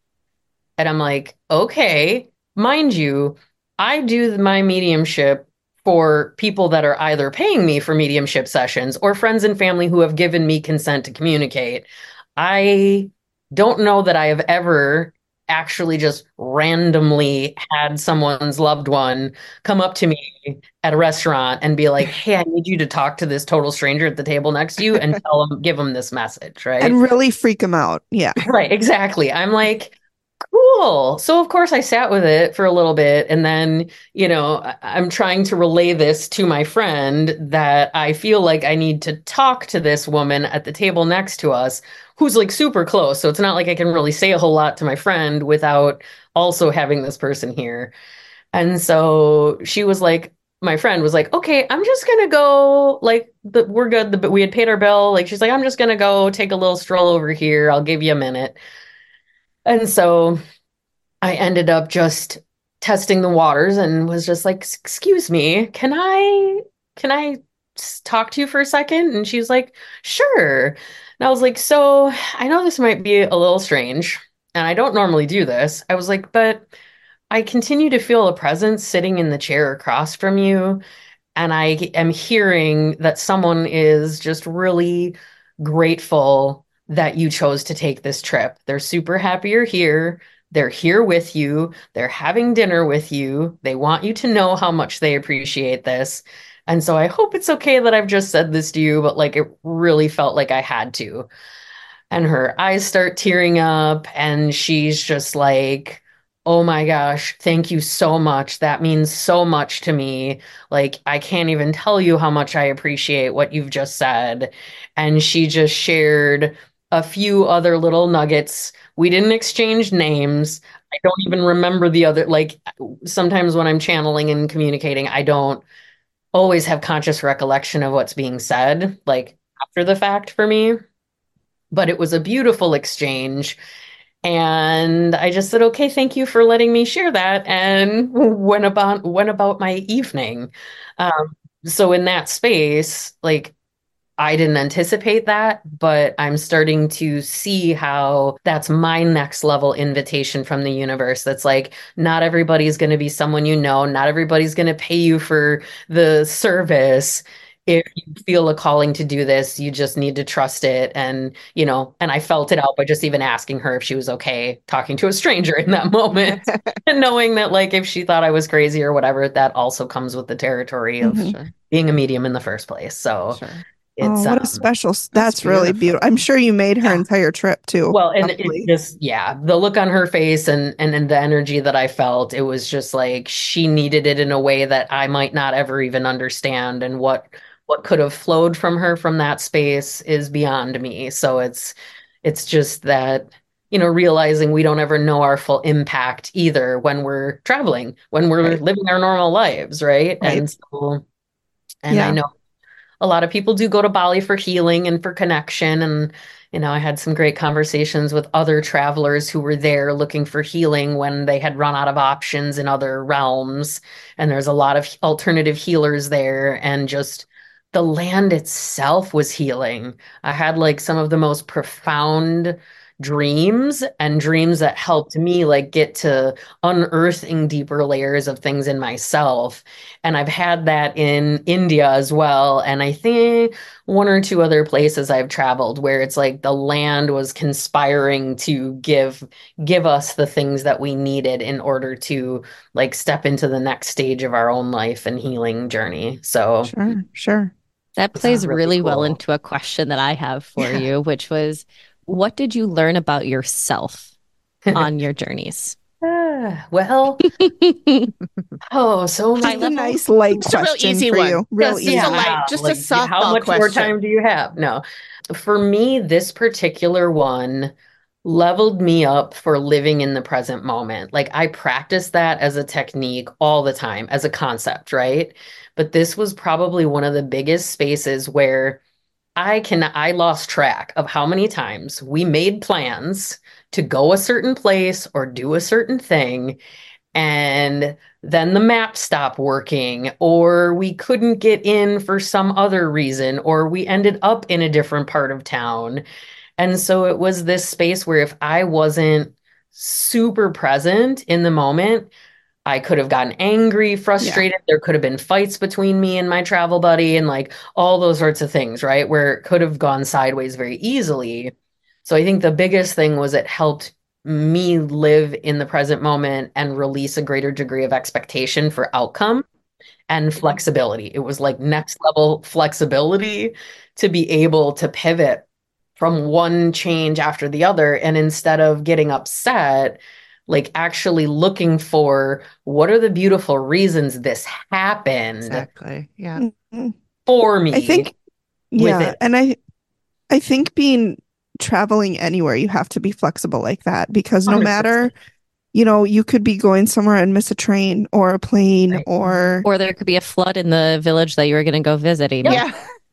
And I'm like, okay, mind you, I do my mediumship for people that are either paying me for mediumship sessions or friends and family who have given me consent to communicate. I don't know that I have ever actually just randomly had someone's loved one come up to me at a restaurant and be like, "Hey, I need you to talk to this total stranger at the table next to you and tell them, give them this message," right? And really freak them out. Yeah. Right, exactly. I'm like, cool. So of course I sat with it for a little bit and then, you know, I- I'm trying to relay this to my friend that I feel like I need to talk to this woman at the table next to us who's like super close. So it's not like I can really say a whole lot to my friend without also having this person here. And so she was like, my friend was like, okay, I'm just gonna go, like, the, we're good. The, we had paid our bill. Like, she's like, I'm just gonna go take a little stroll over here. I'll give you a minute. And so I ended up just testing the waters and was just like, "Excuse me, can I can I s- talk to you for a second?" And she was like, "Sure." And I was like, "So, I know this might be a little strange, and I don't normally do this." I was like, "But I continue to feel a presence sitting in the chair across from you, and I am hearing that someone is just really grateful that you chose to take this trip. They're super happy you're here. They're here with you. They're having dinner with you. They want you to know how much they appreciate this. And so I hope it's okay that I've just said this to you, but like it really felt like I had to." And her eyes start tearing up, and she's just like, "Oh my gosh, thank you so much. That means so much to me. Like, I can't even tell you how much I appreciate what you've just said." And she just shared a few other little nuggets. We didn't exchange names. I don't even remember the other, like, sometimes when I'm channeling and communicating, I don't always have conscious recollection of what's being said, like after the fact for me. But it was a beautiful exchange. And I just said, okay, thank you for letting me share that, and went about went about my evening. Um, so in that space, like I didn't anticipate that, but I'm starting to see how that's my next level invitation from the universe. That's like, not everybody's going to be someone you know, not everybody's going to pay you for the service. If you feel a calling to do this, you just need to trust it. And, you know, and I felt it out by just even asking her if she was okay talking to a stranger in that moment. And knowing that, like, if she thought I was crazy or whatever, that also comes with the territory of Mhm. being a medium in the first place. So Sure. it's Oh, what a um, special. s- That's, really beautiful. beautiful. I'm sure you made her Yeah. entire trip too. well, and probably. it just, yeah, the look on her face and and and the energy that I felt, it was just like she needed it in a way that I might not ever even understand. And what what could have flowed from her from that space is beyond me. So it's it's just that, you know, realizing we don't ever know our full impact either when we're traveling, when we're Right. living our normal lives, right? Right. And so, and I Yeah. know a lot of people do go to Bali for healing and for connection. And, you know, I had some great conversations with other travelers who were there looking for healing when they had run out of options in other realms. And there's a lot of alternative healers there. And just the land itself was healing. I had like some of the most profound dreams and dreams that helped me like get to unearthing deeper layers of things in myself. And I've had that in India as well. And I think one or two other places I've traveled where it's like the land was conspiring to give give us the things that we needed in order to like step into the next stage of our own life and healing journey. So Sure. Sure. That It's plays really really well cool. into a question that I have for Yeah. you, which was, what did you learn about yourself on your journeys? Ah, well, oh, so High Just a level? nice light It's a real question easy for one. you. Real Just- easy. just a light- just a like, softball how much more question. time do you have? No. For me, this particular one leveled me up for living in the present moment. Like I practice that as a technique all the time, as a concept, right? But this was probably one of the biggest spaces where I can I lost track of how many times we made plans to go a certain place or do a certain thing, and then the map stopped working, or we couldn't get in for some other reason, or we ended up in a different part of town. And so it was this space where if I wasn't super present in the moment, I could have gotten angry, frustrated. There could have been fights between me and my travel buddy, and like all those sorts of things, right? Where it could have gone sideways very easily. So I think the biggest thing was it helped me live in the present moment and release a greater degree of expectation for outcome and flexibility. It was like next level flexibility to be able to pivot from one change after the other. And instead of getting upset, like actually looking for what are the beautiful reasons this happened Exactly. Yeah. Mhm. for me. I think, with yeah, it. and I, I think being traveling anywhere, you have to be flexible like that because no one hundred matter, percent. you know, you could be going somewhere and miss a train or a plane Right. or Or there could be a flood in the village that you were going to go visit, Amy. Yeah.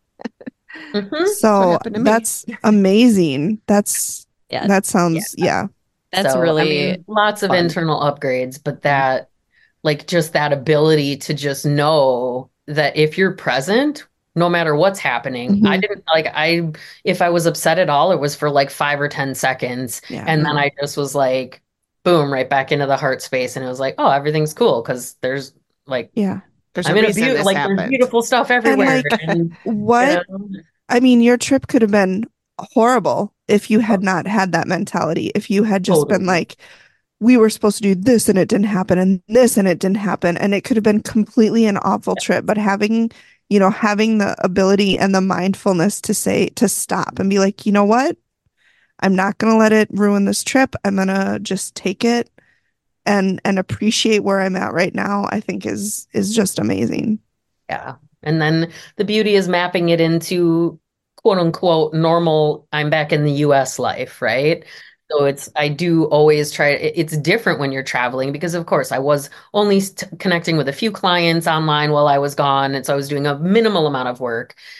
Mhm. so happened to me. that's amazing. That's Yeah. that sounds yeah. That's So, I really mean, lots of fun. internal upgrades, but that, like, just that ability to just know that if you're present, no matter what's happening, I Mhm. didn't like, I, if I was upset at all, it was for like five or ten seconds. Yeah. And then I just was like, boom, right back into the heart space. And it was like, oh, everything's cool. Cause there's like, Yeah. There's I'm a in a reason beautiful, this like, happened. there's beautiful stuff everywhere. like, And, What you know, I mean, your trip could have been horrible if you had not had that mentality. If you had just been Totally. like, we were supposed to do this and it didn't happen, and this and it didn't happen, and it could have been completely an awful trip. But having, you know, having the ability and the mindfulness to say, to stop and be like, you know what? I'm not going to let it ruin this trip. I'm going to just take it and and appreciate where I'm at right now, I think is is just amazing. Yeah. And then the beauty is mapping it into quote unquote normal, I'm back in the U S life, right? So it's, I do always try, it- it's different when you're traveling because, of course, I was only st- connecting with a few clients online while I was gone. And so I was doing a minimal amount of work.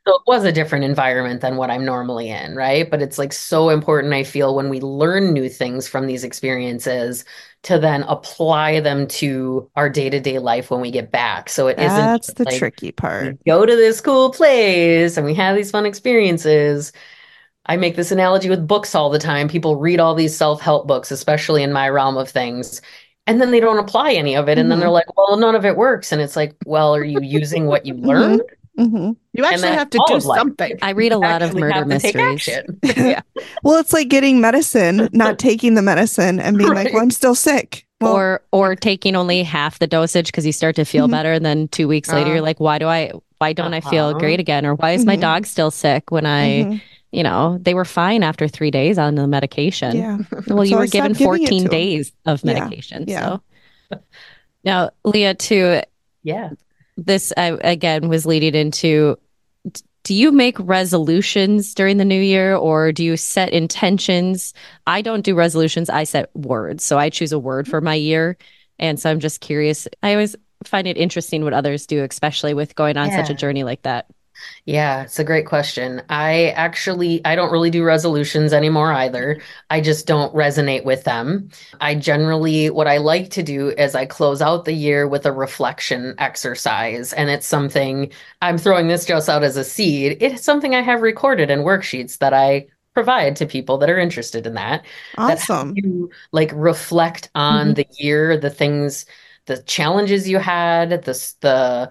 So it was a different environment than what I'm normally in, right? But it's like so important, I feel, when we learn new things from these experiences to then apply them to our day-to-day life when we get back. So it isn't That's just the like tricky we part. go to this cool place and we have these fun experiences. I make this analogy with books all the time. People read all these self-help books, especially in my realm of things, and then they don't apply any of it. And then they're Mhm. like, well, none of it works. And it's like, well, are you using what you Mhm. learned? hmm You actually that's have to all do of life. something. I read a You lot of actually murder have to take mysteries. action. Yeah. Well, it's like getting medicine, not taking the medicine and being like, Right. well, I'm still sick. Well, or or taking only half the dosage because you start to feel Mhm. better, and then two weeks later Uh, you're like, why do I why don't I feel Uh-huh. great again? Or why is my Mhm. dog still sick when I, mhm. you know, they were fine after three days on the medication. Yeah. Well, you So I were given stopped giving it fourteen to 'em. days of Yeah, medication. yeah. So now, Leah, too, Yeah. this uh, again was leading into, d- do you make resolutions during the new year, or do you set intentions? I don't do resolutions, I set words. So I choose a word for my year. And so I'm just curious. I always find it interesting what others do, especially with going on such a Yeah. journey like that. Yeah, it's a great question. I actually I don't really do resolutions anymore either. I just don't resonate with them. I generally what I like to do is I close out the year with a reflection exercise, and it's something I'm throwing this just out as a seed. It's something I have recorded in worksheets that I provide to people that are interested in that. That help Awesome. you like reflect on Mhm. the year, the things, the challenges you had, the s- the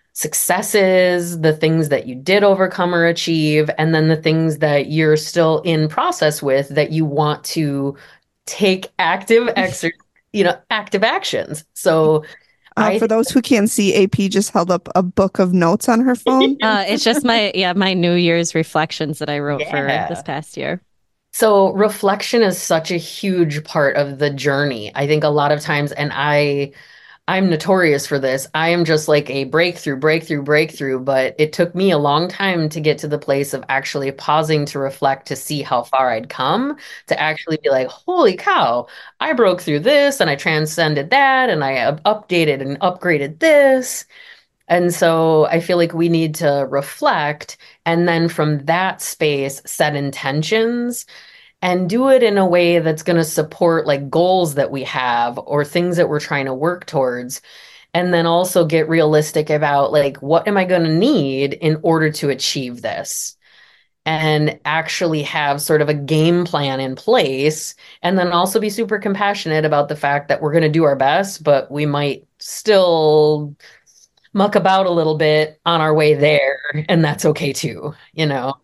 successes, the things that you did overcome or achieve, and then the things that you're still in process with that you want to take active exer you know, active actions. So Uh, I for those who can't see, A P just held up a book of notes on her phone. Uh, it's just my, yeah, my New Year's reflections that I wrote for Yeah. this past year. So reflection is such a huge part of the journey. I think a lot of times, and I I'm notorious for this. I am just like a breakthrough, breakthrough, breakthrough. But it took me a long time to get to the place of actually pausing to reflect to see how far I'd come, to actually be like, holy cow, I broke through this and I transcended that and I up- updated and upgraded this. And so I feel like we need to reflect and then from that space set intentions and do it in a way that's going to support like goals that we have or things that we're trying to work towards. And then also get realistic about like, what am I going to need in order to achieve this? And actually have sort of a game plan in place. And then also be super compassionate about the fact that we're going to do our best, but we might still muck about a little bit on our way there. And that's okay too, you know?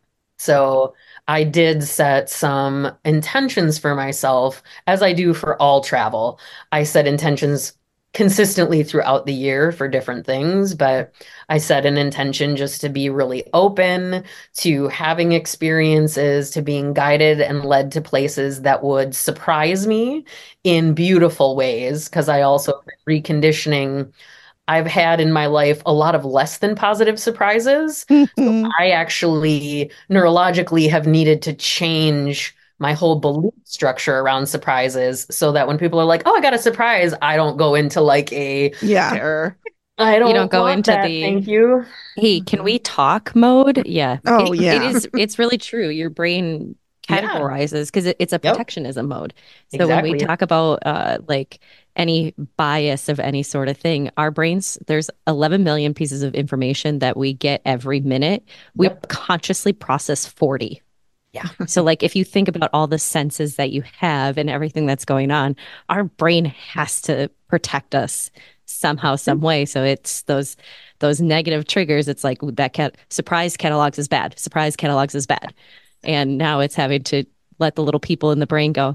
So I did set some intentions for myself, as I do for all travel. I set intentions consistently throughout the year for different things, but I set an intention just to be really open to having experiences, to being guided and led to places that would surprise me in beautiful ways. Because I also reconditioning I've had in my life a lot of less than positive surprises. So I actually neurologically have needed to change my whole belief structure around surprises so that when people are like, "Oh, I got a surprise," I don't go into like a Yeah. terror. I don't, don't go want into that, the- thank you. Hey, can Mhm. we talk mode? Yeah. Oh, It- yeah. It is, it's really true. Your brain Yeah. categorizes because it, it's a Yep. protectionism mode. So when we Exactly. talk about uh, like any bias of any sort of thing, our brains, there's eleven million pieces of information that we get every minute. We Yep. consciously process forty. Yeah. So like if you think about all the senses that you have and everything that's going on, our brain has to protect us somehow, some way. So it's those those negative triggers. It's like ooh, that cat surprise catalogs is bad. Surprise catalogs is bad. And now it's having to let the little people in the brain go,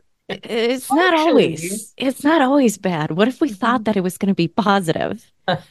it's not Actually- always, it's not always bad. What if we thought that it was going to be positive?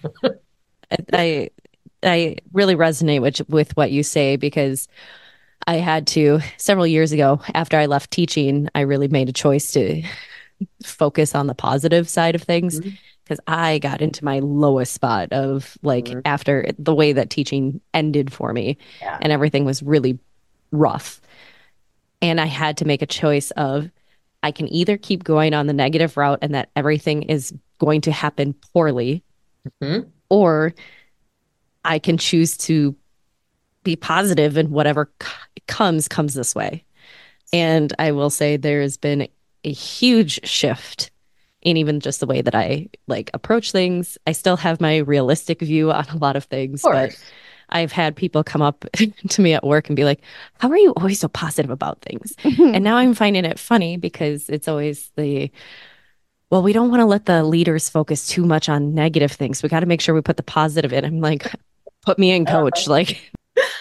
I I really resonate with with what you say because I had to several years ago after I left teaching, I really made a choice to focus on the positive side of things Mhm. because I got into my lowest spot of like Mhm. after the way that teaching ended for me Yeah. and everything was really rough. And I had to make a choice of I can either keep going on the negative route and that everything is going to happen poorly, Mhm. or I can choose to be positive, and whatever c- comes, comes this way. And I will say there has been a huge shift in even just the way that I like approach things. I still have my realistic view on a lot of things, Of but course. I've had people come up to me at work and be like, how are you always so positive about things? And now I'm finding it funny because it's always the, well, we don't want to let the leaders focus too much on negative things. We got to make sure we put the positive in. I'm like, put me in, coach. Like,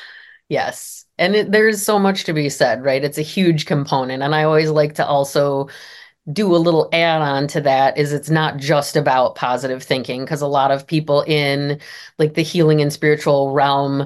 Yes. And it, there's so much to be said, right? It's a huge component. And I always like to also do a little add on to that is it's not just about positive thinking, because a lot of people in like the healing and spiritual realm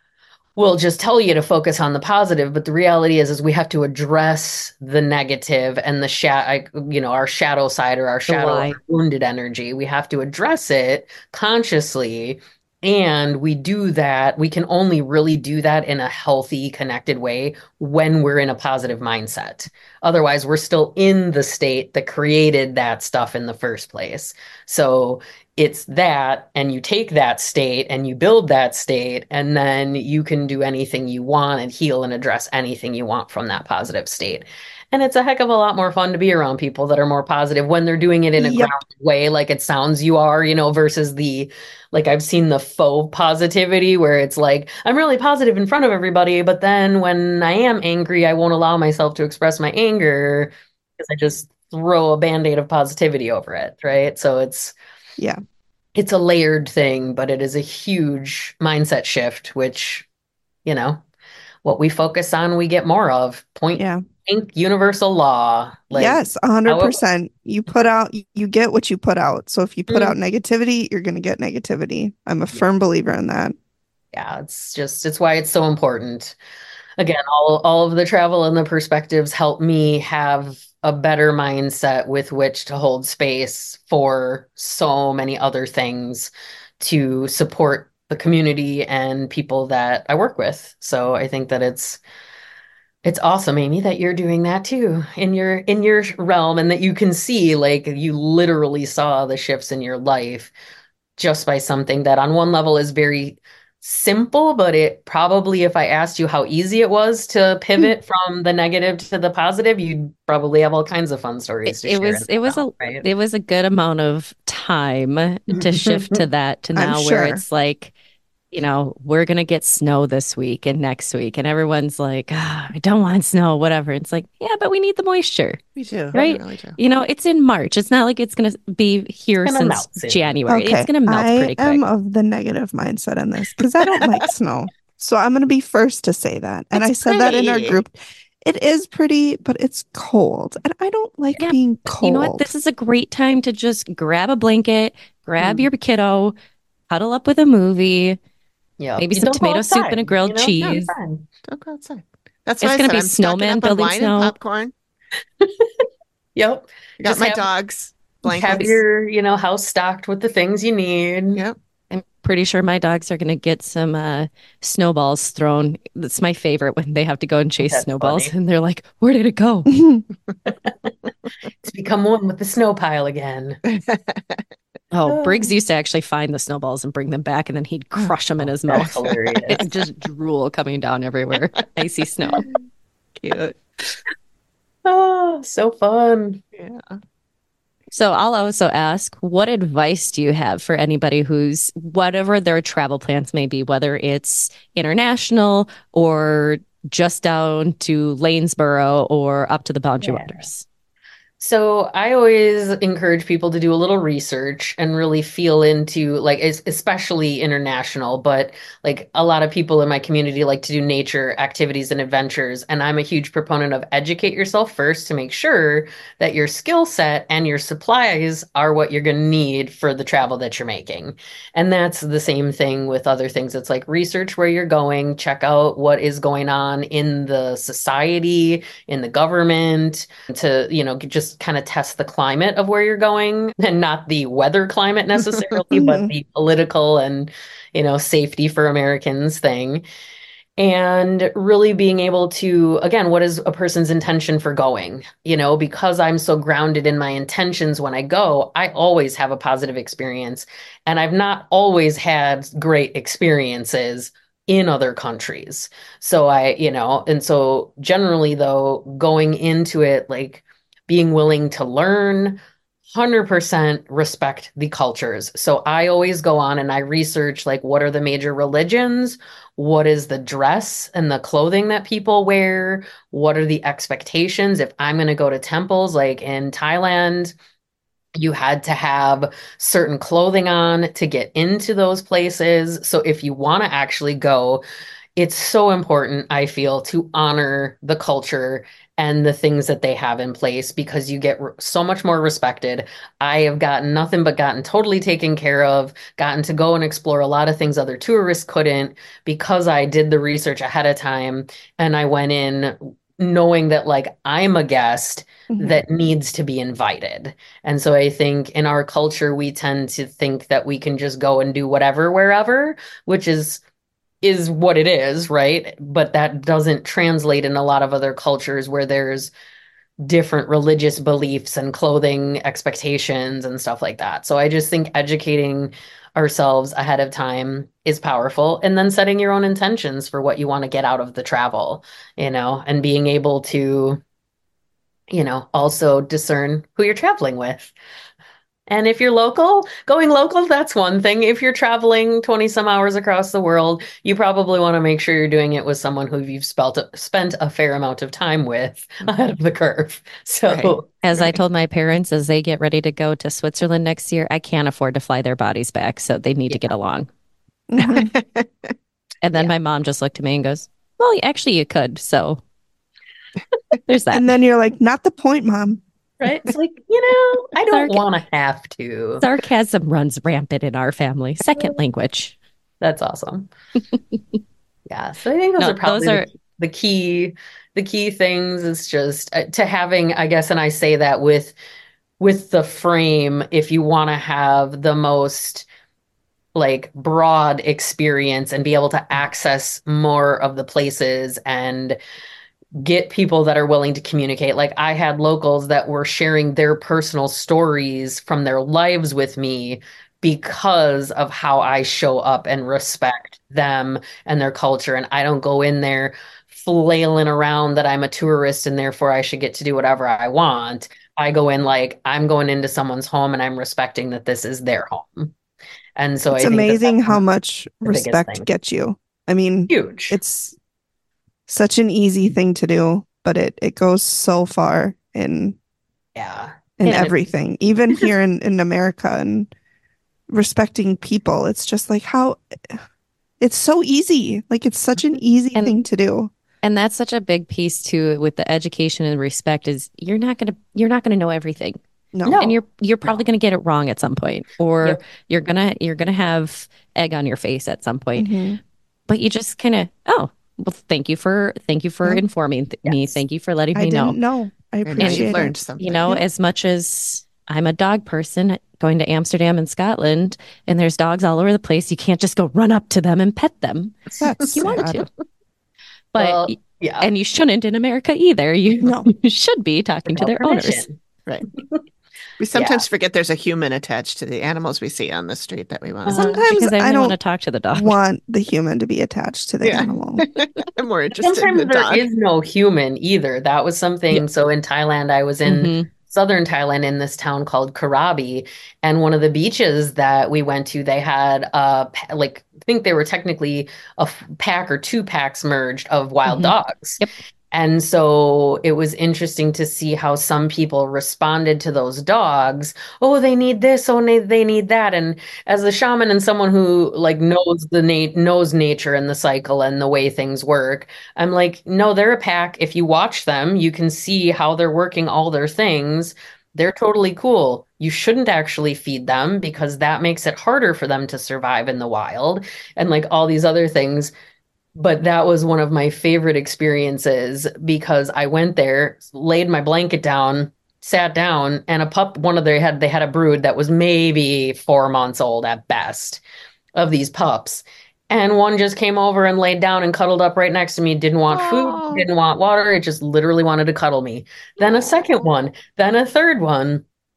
will just tell you to focus on the positive, but the reality is is we have to address the negative and the sha- you know, our shadow side or our shadow why. or wounded energy. We have to address it consciously. And we do that, we can only really do that in a healthy, connected way when we're in a positive mindset. Otherwise, we're still in the state that created that stuff in the first place. So it's that, and you take that state and you build that state, and then you can do anything you want and heal and address anything you want from that positive state. And it's a heck of a lot more fun to be around people that are more positive when they're doing it in a Yep. grounded way, like it sounds you are, you know, versus the, like I've seen the faux positivity where it's like, I'm really positive in front of everybody, but then when I am angry, I won't allow myself to express my anger because I just throw a band-aid of positivity over it, right? So it's, Yeah. it's a layered thing, but it is a huge mindset shift, which, you know, what we focus on, we get more of. Point Yeah. blank universal law. Like, Yes, a how hundred it- percent. You put out, you get what you put out. So if you put Mm. out negativity, you're going to get negativity. I'm a firm believer in that. yeah, it's just, it's why it's so important. Again, all, all of the travel and the perspectives help me have a better mindset with which to hold space for so many other things to support the community and people that I work with. So I think that it's it's awesome, Amy, that you're doing that too in your in your realm, and that you can see, like, you literally saw the shifts in your life just by something that on one level is very simple, but it probably, if I asked you how easy it was to pivot from the negative to the positive, you'd probably have all kinds of fun stories it, to it share. was in it that was a realm, right? it was a good amount of time to shift to that to I'm now where sure. it's like, you know, we're gonna get snow this week and next week, and everyone's like, ah, I don't want snow, whatever. It's like, yeah, but we need the moisture, Me too. right? I really do. You know, it's in March. It's not like it's gonna be here Gonna since melt soon. January. Okay. It's gonna melt I pretty quick. am of the negative mindset in this because I don't like snow. So I'm going to be first to say that. And It's I said that in our pretty. group. It is pretty, but it's cold. And I don't like Yeah, being cold. You know what? This is a great time to just grab a blanket, grab Mm. your kiddo, cuddle up with a movie, Yeah, maybe you some don't go tomato soup and a outside, grilled you know? Yeah, cheese. fine. Don't go outside. That's It's why I gonna said be I'm stocking snowman up on building wine snow. and popcorn. Yep. I got Just my have- dogs, Have blankets. your, you know, house stocked with the things you need. Yep. I'm pretty sure my dogs are going to get some uh, snowballs thrown. That's my favorite when they have to go and chase That's snowballs, funny. and they're like, "Where did it go?" It's become one with the snow pile again. Oh, Oh. Briggs used to actually find the snowballs and bring them back, and then he'd crush them in his That's mouth. hilarious. It's just drool coming down everywhere. Icy snow. Cute. Oh, so fun. Yeah. So I'll also ask, what advice do you have for anybody who's, whatever their travel plans may be, whether it's international or just down to Lanesboro or up to the Boundary Yeah. Waters? So I always encourage people to do a little research and really feel into, like, es- especially international, but like a lot of people in my community like to do nature activities and adventures. And I'm a huge proponent of educate yourself first to make sure that your skill set and your supplies are what you're going to need for the travel that you're making. And that's the same thing with other things. It's like research where you're going, check out what is going on in the society, in the government, to, you know, just kind of test the climate of where you're going, and not the weather climate necessarily, but the political and, you know, safety for Americans thing. And really being able to, again, what is a person's intention for going? You know, because I'm so grounded in my intentions when I go, I always have a positive experience. And I've not always had great experiences in other countries. So I, you know, and so generally though, going into it, like being willing to learn, one hundred percent respect the cultures. So I always go on and I research like what are the major religions? What is the dress and the clothing that people wear? What are the expectations? If I'm going to go to temples like in Thailand, you had to have certain clothing on to get into those places. So if you want to actually go, it's so important, I feel, to honor the culture and the things that they have in place because you get r- so much more respected. I have gotten nothing but gotten totally taken care of, gotten to go and explore a lot of things other tourists couldn't because I did the research ahead of time and I went in knowing that like I'm a guest Mhm. that needs to be invited. And so I think in our culture, we tend to think that we can just go and do whatever, wherever, which is is what it is, right? But that doesn't translate in a lot of other cultures where there's different religious beliefs and clothing expectations and stuff like that. So I just think educating ourselves ahead of time is powerful. And then setting your own intentions for what you want to get out of the travel, you know, and being able to, you know, also discern who you're traveling with. And if you're local, going local, that's one thing. If you're traveling twenty some hours across the world, you probably want to make sure you're doing it with someone who you've spelt, spent a fair amount of time with ahead of the curve. So, Right. As I Right. told my parents as they get ready to go to Switzerland next year, I can't afford to fly their bodies back, so they need to get along. Mhm. And then Yeah. my mom just looked at me and goes, "Well, actually, you could." So there's that. And then you're like, not the point, Mom. right? It's like, you know, I don't Sarc- want to have to. Sarcasm runs rampant in our family. Second language. That's awesome. Yeah, so I think those No, are probably those are- the, the key the key things is just uh, to having, I guess, and I say that with with the frame, if you want to have the most like broad experience and be able to access more of the places and get people that are willing to communicate. Like I had locals that were sharing their personal stories from their lives with me because of how I show up and respect them and their culture. And I don't go in there flailing around that I'm a tourist and therefore I should get to do whatever I want. I go in like I'm going into someone's home and I'm respecting that this is their home. And so It's I think that amazing that's how one of much the biggest respect things. gets you. I mean, Huge. it's such an easy thing to do, but it it goes so far in Yeah. in And it- everything, even here in in America and respecting people. It's just like how it's so easy. Like it's such an easy And- thing to do. And that's such a big piece too with the education and respect is you're not gonna you're not gonna know everything. No. No. And you're you're probably gonna get it wrong at some point. Or Yep. you're gonna you're gonna have egg on your face at some point. Mhm. But you just kinda, oh, well, thank you for thank you for Yep. informing th- me. Yes. Thank you for letting I me know. didn't know. I And now appreciate you've learned it. something. You know, Yep. as much as I'm a dog person going to Amsterdam and Scotland and there's dogs all over the place, you can't just go run up to them and pet them. That's You want sad. to. But Well, yeah. and you shouldn't in America either. You, No. you should be talking to Without their owners. permission. Right. We sometimes forget there's a human attached to the animals we see on the street that we want to. Uh, Sometimes because I, I really want don't to talk to the dog. Want the human to be attached to the Yeah. animal. I'm more interested in Sometimes the there dog. is no human either. That was something. Yeah. So in Thailand, I was in Mhm. southern Thailand in this town called Krabi, and one of the beaches that we went to, they had uh pa- like I think they were technically a f- pack or two packs merged of wild Mhm. dogs. Yep. And so it was interesting to see how some people responded to those dogs. Oh, they need this. Oh, they, they need that. And as a shaman and someone who like knows the nat knows nature and the cycle and the way things work, I'm like, no, they're a pack. If you watch them, you can see how they're working all their things. They're totally cool. You shouldn't actually feed them because that makes it harder for them to survive in the wild and like all these other things. But that was one of my favorite experiences because I went there, laid my blanket down, sat down, and a pup, one of their had they had a brood that was maybe four months old at best of these pups. And one just came over and laid down and cuddled up right next to me, didn't want Aw. food, didn't want water, it just literally wanted to cuddle me. Then a second one, then a third one.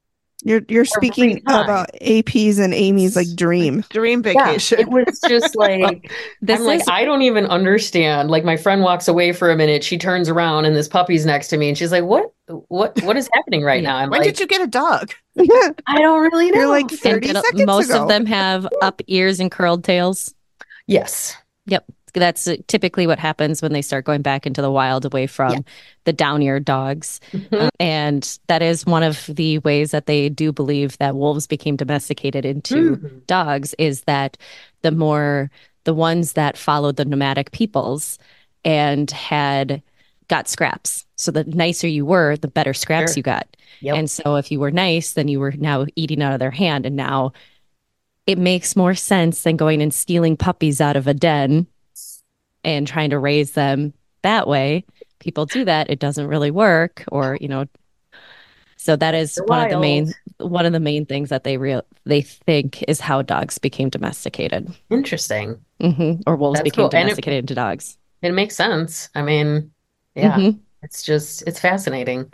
You're you're speaking time. about A P's and Amy's like dream. Dream Yeah, vacation. it was just like This I'm like, is I don't even understand. Like my friend walks away for a minute, she turns around and this puppy's next to me and she's like, What what what is happening right Yeah. now? I'm when like, did you get a dog? I don't really know. You're like and thirty it'll- seconds most ago. of them have up ears and curled tails. Yes. Yep. That's uh, typically what happens when they start going back into the wild away from Yeah. the down-eared dogs. Mhm. Uh, and that is one of the ways that they do believe that wolves became domesticated into Mhm. dogs is that the more the ones that followed the nomadic peoples and had got scraps. So the nicer you were, the better scraps Sure. you got. Yep. And so if you were nice, then you were now eating out of their hand. And now it makes more sense than going and stealing puppies out of a den and trying to raise them that way. People do that. It doesn't really work, or, you know, so that is They're one of the main wild. one of the main things that they real they think is how dogs became domesticated. Interesting. hmm Or wolves That's became cool. And it- domesticated into dogs. It makes sense. I mean, yeah, Mhm. it's just it's fascinating.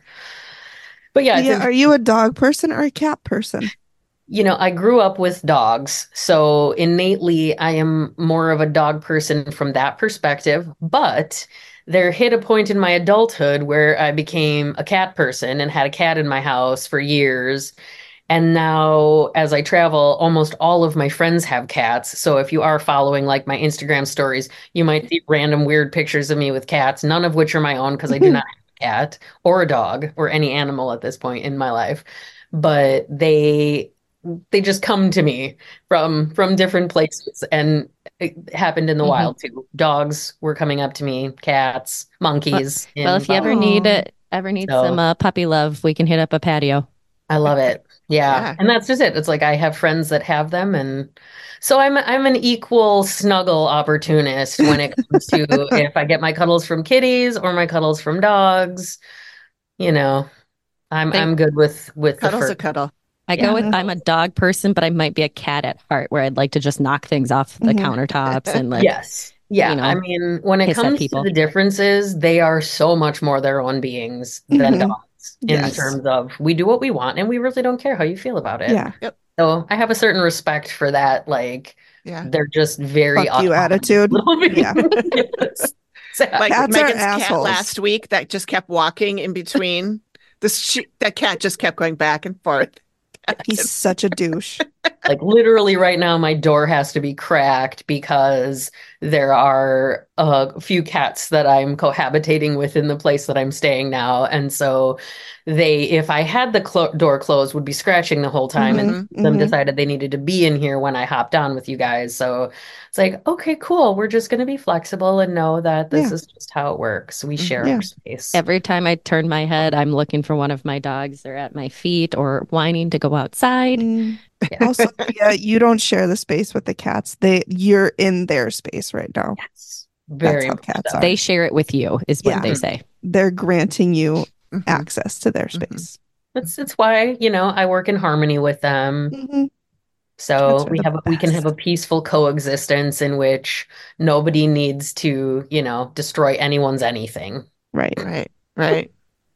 But yeah, it's Yeah, are you a dog person or a cat person? You know, I grew up with dogs, so innately I am more of a dog person from that perspective. But there hit a point in my adulthood where I became a cat person and had a cat in my house for years. And now, as I travel, almost all of my friends have cats. So if you are following like my Instagram stories, you might see random weird pictures of me with cats, none of which are my own because I do not have a cat or a dog or any animal at this point in my life. But they they just come to me from from different places, and it happened in the Mhm. wild too. Dogs were coming up to me, cats, monkeys. Well, in if you ever wild- need Aw. it, ever need So- some uh, puppy love, we can hit up a patio. I love it. Yeah. Yeah. And that's just it. It's like I have friends that have them, and so I'm I'm an equal snuggle opportunist when it comes to if I get my cuddles from kitties or my cuddles from dogs, you know. I'm Think- I'm good with with the Cuddle's fur. a cuddle. I Yeah. go with I'm a dog person, but I might be a cat at heart, where I'd like to just knock things off the Mhm. countertops and like Yes. Yeah. you know, I mean, when it hiss at comes to people. the differences, they are so much more their own beings than Mhm. dogs in Yes. terms of we do what we want and we really don't care how you feel about it. Yeah. So I have a certain respect for that. Like Yeah. they're just very Fuck you autonomous attitude. little beings. Yeah. Yes. Exactly. Like Cats are Megan's cat assholes. last week that just kept walking in between. This she, that cat just kept going back and forth. He's such a douche. Like literally right now, my door has to be cracked because there are a few cats that I'm cohabitating with in the place that I'm staying now. And so they, if I had the clo- door closed, would be scratching the whole time. And Mhm, them mhm. decided they needed to be in here when I hopped on with you guys. So it's like, okay, cool. We're just going to be flexible and know that this Yeah. is just how it works. We Mhm. share Yeah. our space. every time I turn my head, I'm looking for one of my dogs. They're at my feet or whining to go outside. Mm. Yeah. Also, yeah, you don't share the space with the cats. They you're in their space right now. Yes. Very how much cats so. are. They share it with you, is what Yeah. they say. They're granting you Mhm. access to their Mhm. space. It's, it's why, you know, I work in harmony with them. Mhm. So Cats are we the have a, we can have a best. peaceful coexistence in which nobody needs to, you know, destroy anyone's anything. Right. Right. Right.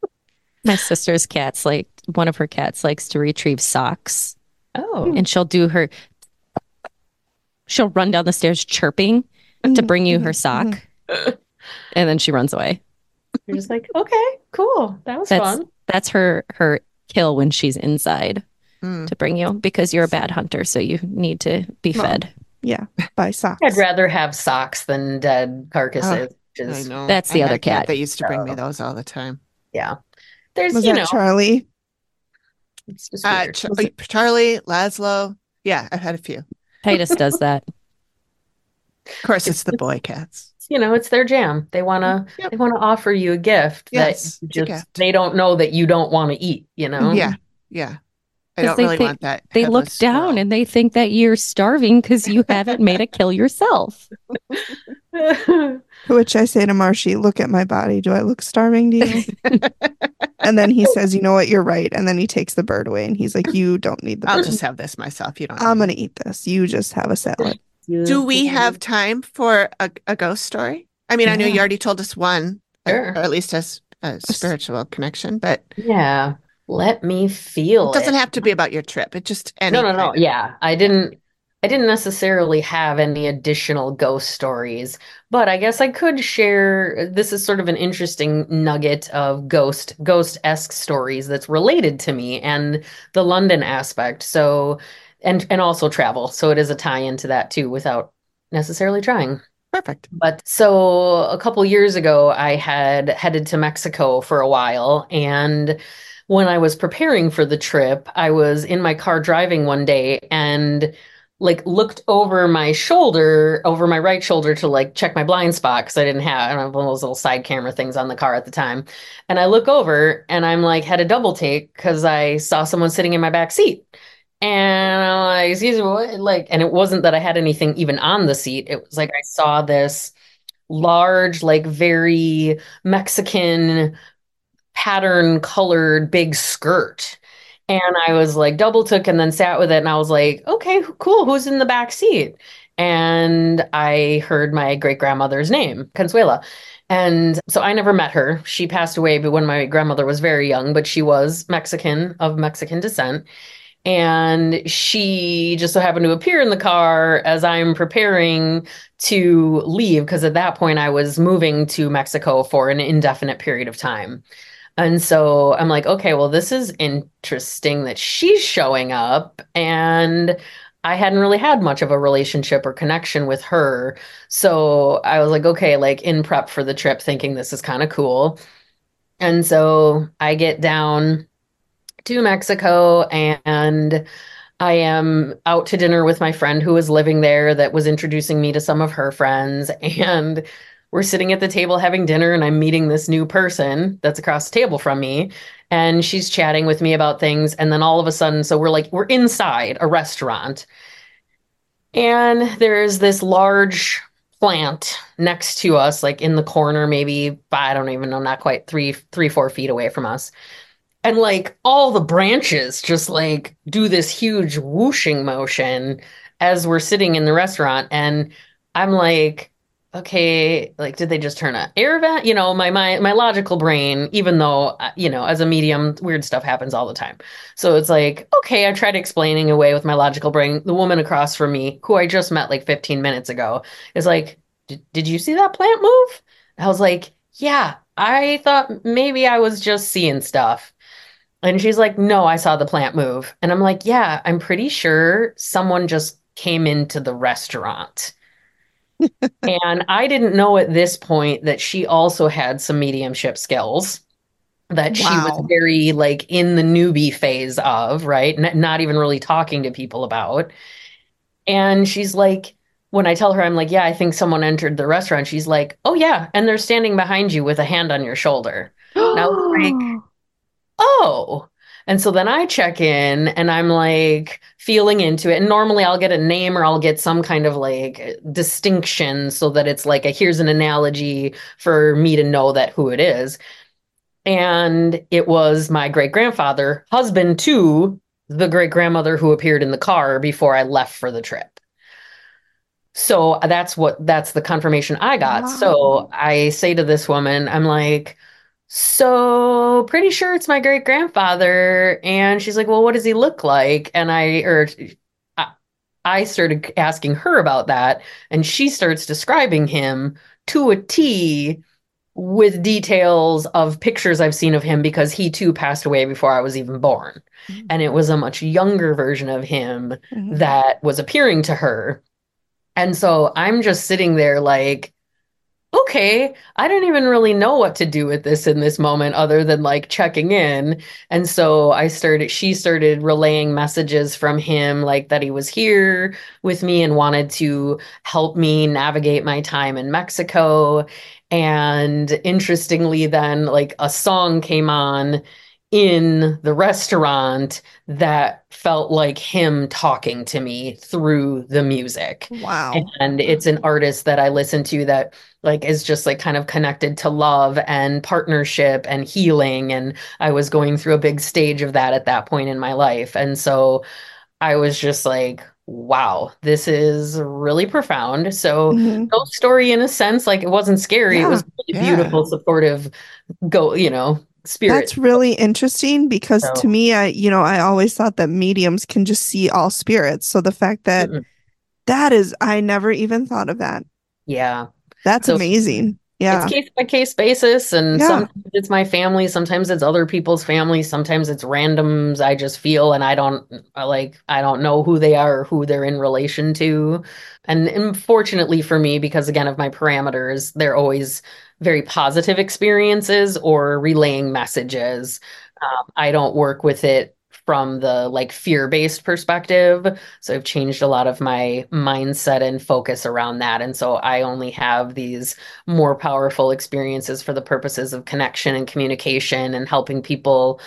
My sister's cats like one of her cats likes to retrieve socks, Oh, and she'll do her. She'll run down the stairs chirping to Mhm, bring you mhm, her sock, mhm. and then she runs away. you're just like, okay, cool. That was That's fun. that's her her kill when she's inside Mm. to bring you, because you're a bad hunter, so you need to be Well, fed. Yeah. By socks. I'd rather have socks than dead carcasses. which I is, know. That's the I other had a cat cat. that used to bring me So- those all the time. yeah. There's, Was you that know, Charlie? it's just Uh, weird. Ch- Was it- Charlie, Laszlo. Yeah, I've had a few. Titus does that. Of course, it's the boy cats. You know, it's their jam. They wanna Yep. they wanna offer you a gift Yes, that you it's a just gift. they don't know that you don't want to eat, you know? Yeah. Yeah. I 'Cause don't they really think- want that. They look headless down squirrel. and they think that you're starving because you haven't made a kill yourself. To which I say to Marshy, look at my body. Do I look starving to you? And then he says, you know what, you're right. And then he takes the bird away and he's like, you don't need the I'll bird. just have this myself. You don't. I'm need going to eat this. You just have a salad. it. Do we have time for a, a ghost story? I mean, I know you Yeah. already told us one, or- Sure. or at least as a spiritual connection, but Yeah. Let me It feel doesn't it. have to be about your trip. It just No, any no, kind no. of. Yeah, I didn't I didn't necessarily have any additional ghost stories, but I guess I could share this is sort of an interesting nugget of ghost ghost-esque stories that's related to me and the London aspect. So and and also travel. So it is a tie into that too without necessarily trying. Perfect. But so a couple years ago, I had headed to Mexico for a while. And when I was preparing for the trip, I was in my car driving one day and like looked over my shoulder, over my right shoulder to like check my blind spot because I didn't have, I don't have one of those little side camera things on the car at the time. And I look over and I'm like, had a double take because I saw someone sitting in my back seat. And I'm like, excuse me, what? Like, and it wasn't that I had anything even on the seat. It was like I saw this large, like very Mexican pattern colored big skirt. And I was like double took and then sat with it and I was like, okay, cool, who's in the back seat? And I heard my great grandmother's name, Consuela. And so I never met her. She passed away but when my grandmother was very young, but she was Mexican, of Mexican descent. And she just so happened to appear in the car as I'm preparing to leave, because at that point I was moving to Mexico for an indefinite period of time. And so I'm like, okay, well, this is interesting that she's showing up. And I hadn't really had much of a relationship or connection with her. So I was like, okay, like in prep for the trip, thinking this is kind of cool. And so I get down to Mexico and I am out to dinner with my friend who was living there that was introducing me to some of her friends. And we're sitting at the table having dinner, and I'm meeting this new person that's across the table from me. And she's chatting with me about things. And then all of a sudden, so we're like, we're inside a restaurant. And there's this large plant next to us, like in the corner, maybe, I don't even know, not quite three, three, four feet away from us. And like all the branches just like do this huge whooshing motion as we're sitting in the restaurant. And I'm like, okay, like, did they just turn an air vent? You know, my, my, my logical brain, even though, uh, you know, as a medium, weird stuff happens all the time. So it's like, okay, I tried explaining away with my logical brain. The woman across from me, who I just met like fifteen minutes ago, is like, did you see that plant move? I was like, yeah, I thought maybe I was just seeing stuff. And she's like, no, I saw the plant move. And I'm like, yeah, I'm pretty sure someone just came into the restaurant. And I didn't know at this point that she also had some mediumship skills that she was Wow. very like in the newbie phase of, right? N- not even really talking to people about. And she's like, when I tell her, I'm like, yeah, I think someone entered the restaurant. She's like, oh, yeah. And they're standing behind you with a hand on your shoulder. And I was like, oh. And so then I check in and I'm like feeling into it. And normally I'll get a name or I'll get some kind of like distinction so that it's like a here's an analogy for me to know that who it is. And it was my great grandfather, husband to the great grandmother who appeared in the car before I left for the trip. So that's what that's the confirmation I got. Wow. So I say to this woman, I'm like, so pretty sure it's my great grandfather. And she's like, well, what does he look like? And I, or I, I started asking her about that. And she starts describing him to a T with details of pictures I've seen of him because he too passed away before I was even born. Mhm. And it was a much younger version of him Mhm. that was appearing to her. And so I'm just sitting there like, okay, I don't even really know what to do with this in this moment other than like checking in. And so I started, she started relaying messages from him, like that he was here with me and wanted to help me navigate my time in Mexico. And interestingly, then like a song came on in the restaurant that felt like him talking to me through the music. Wow. And it's an artist that I listen to that like is just like kind of connected to love and partnership and healing. And I was going through a big stage of that at that point in my life. And so I was just like, wow, this is really profound. So Mhm. ghost story in a sense, like it wasn't scary. It Yeah. was really Yeah. beautiful, supportive, go, you know, spirit. That's really interesting because So, to me, I, you know, I always thought that mediums can just see all spirits. So the fact that mm-mm. that is, I never even thought of that. Yeah. That's So amazing. it's Yeah. case by case basis, and Yeah. sometimes it's my family, sometimes it's other people's family, sometimes it's randoms I just feel, and I don't I like I don't know who they are or who they're in relation to. And unfortunately for me, because again of my parameters, they're always very positive experiences or relaying messages. Um, I don't work with it from the like fear-based perspective. So I've changed a lot of my mindset and focus around that. And so I only have these more powerful experiences for the purposes of connection and communication and helping people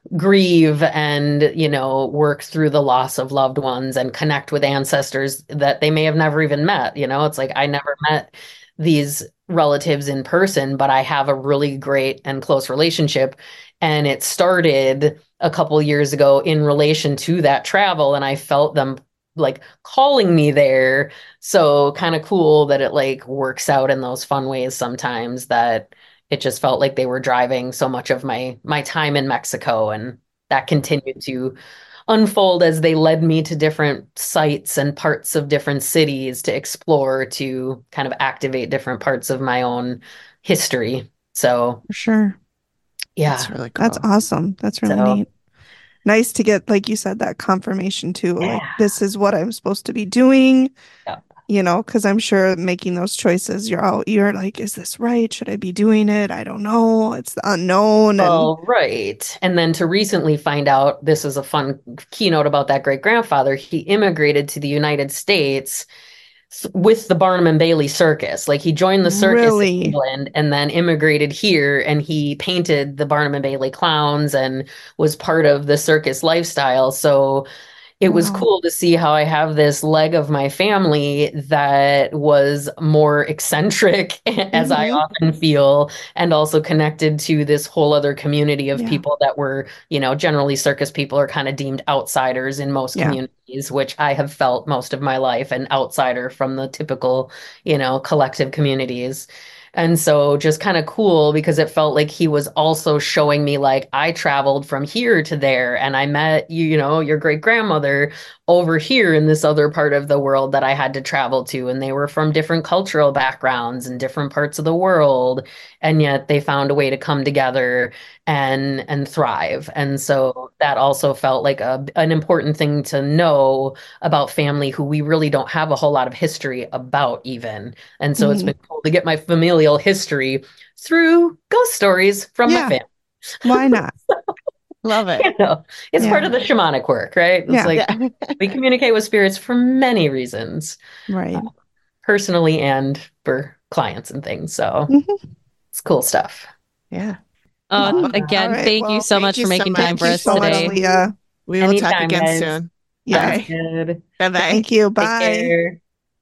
grieve and, you know, work through the loss of loved ones and connect with ancestors that they may have never even met. You know, it's like I never met these relatives in person, but I have a really great and close relationship. And it started a couple years ago in relation to that travel, and I felt them like calling me there. So kind of cool that it like works out in those fun ways sometimes, that it just felt like they were driving so much of my my time in Mexico, and that continued to unfold as they led me to different sites and parts of different cities to explore, to kind of activate different parts of my own history. So For sure. yeah. That's really cool. That's awesome. That's really So neat. Nice to get, like you said, that confirmation too. Like, yeah. this is what I'm supposed to be doing, Yeah. you know, because I'm sure making those choices, you're all, you're like, is this right? Should I be doing it? I don't know. It's the unknown. And Oh, right. And then to recently find out, this is a fun keynote about that great grandfather. He immigrated to the United States s- with the Barnum and Bailey Circus. Like he joined the circus in really, England and then immigrated here, and he painted the Barnum and Bailey clowns and was part of the circus lifestyle. So it was wow. cool to see how I have this leg of my family that was more eccentric, as I Mhm. often feel, and also connected to this whole other community of Yeah. people that were, you know, generally circus people are kind of deemed outsiders in most Yeah. communities, which I have felt most of my life, an outsider from the typical, you know, collective communities. And so just kind of cool because it felt like he was also showing me like I traveled from here to there and I met you, you know, your great grandmother over here in this other part of the world that I had to travel to. And they were from different cultural backgrounds and different parts of the world. And yet they found a way to come together and and thrive. And so that also felt like a, an important thing to know about family who we really don't have a whole lot of history about even. And so it's Mhm. been cool to get my familial history through ghost stories from Yeah. my family. Why not? Love it. You know, it's part Yeah. of the shamanic work, right? It's Yeah. like Yeah. we communicate with spirits for many reasons, Right. uh, personally and for clients and things. So Mhm. it's cool stuff. Yeah. Oh, Awesome. again, All right, thank you well, so thank much you for so making much. time Thank for you us so much, today. Leah. We will talk Anytime, again guys. soon. Yeah. Sounds good. Bye bye. Thank you. Take Bye. care.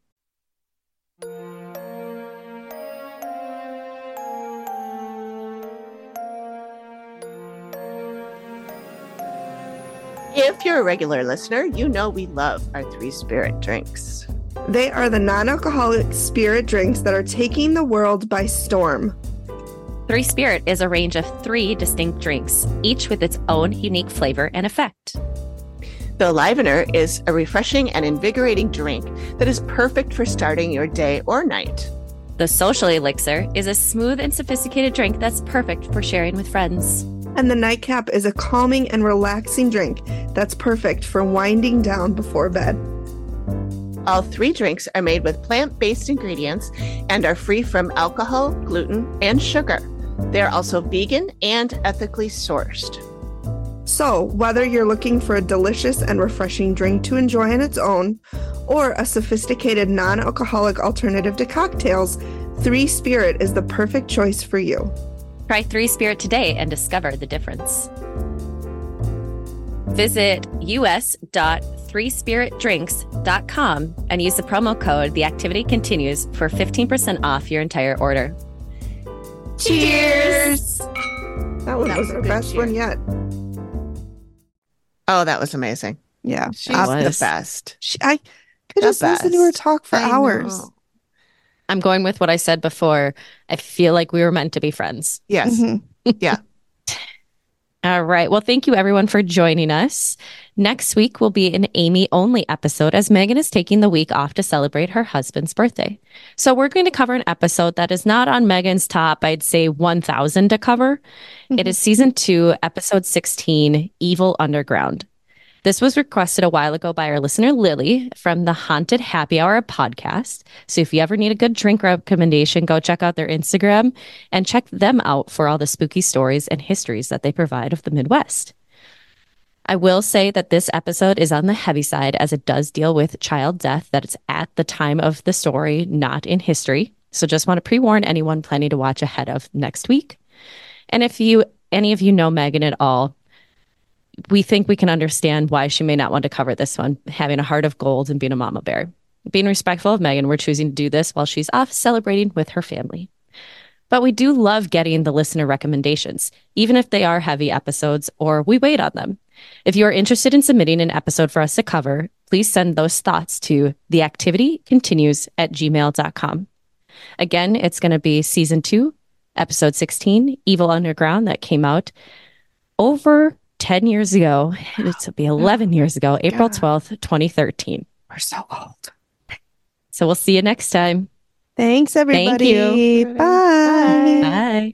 If you're a regular listener, you know we love our three spirit drinks. They are the non-alcoholic spirit drinks that are taking the world by storm. Three Spirit is a range of three distinct drinks, each with its own unique flavor and effect. The Livener is a refreshing and invigorating drink that is perfect for starting your day or night. The Social Elixir is a smooth and sophisticated drink that's perfect for sharing with friends. And the Nightcap is a calming and relaxing drink that's perfect for winding down before bed. All three drinks are made with plant-based ingredients and are free from alcohol, gluten, and sugar. They are also vegan and ethically sourced. So, whether you're looking for a delicious and refreshing drink to enjoy on its own, or a sophisticated non-alcoholic alternative to cocktails, Three Spirit is the perfect choice for you. Try Three Spirit today and discover the difference. Visit u s dot three spirit drinks dot com and use the promo code The Activity Continues for fifteen percent off your entire order. Cheers! That one That was was a our good best cheer. one yet. Oh, that was amazing. Yeah. She's Obvious. the best. She, I could The just listen to her best. talk for I hours. know. I'm going with what I said before. I feel like we were meant to be friends. Yes. Mhm. Yeah. All right. Well, thank you everyone for joining us. Next week will be an Amy only episode as Megan is taking the week off to celebrate her husband's birthday. So we're going to cover an episode that is not on Megan's top, I'd say one thousand to cover. Mm-hmm. It is season two, episode sixteen, Evil Underground. This was requested a while ago by our listener, Lily, from the Haunted Happy Hour podcast. So if you ever need a good drink recommendation, go check out their Instagram and check them out for all the spooky stories and histories that they provide of the Midwest. I will say that this episode is on the heavy side as it does deal with child death that it's at the time of the story, not in history. So just want to pre-warn anyone planning to watch ahead of next week. And if you, any of you know Megan at all, we think we can understand why she may not want to cover this one, having a heart of gold and being a mama bear. Being respectful of Megan, we're choosing to do this while she's off celebrating with her family. But we do love getting the listener recommendations, even if they are heavy episodes or we wait on them. If you are interested in submitting an episode for us to cover, please send those thoughts to theactivitycontinues at gmail dot com. Again, it's going to be season two, episode sixteen, Evil Underground, that came out over ten years ago. It'll be eleven years ago, April twelfth, twenty thirteen. We're so old. So we'll see you next time. Thanks, everybody. Thank you. Bye. Bye.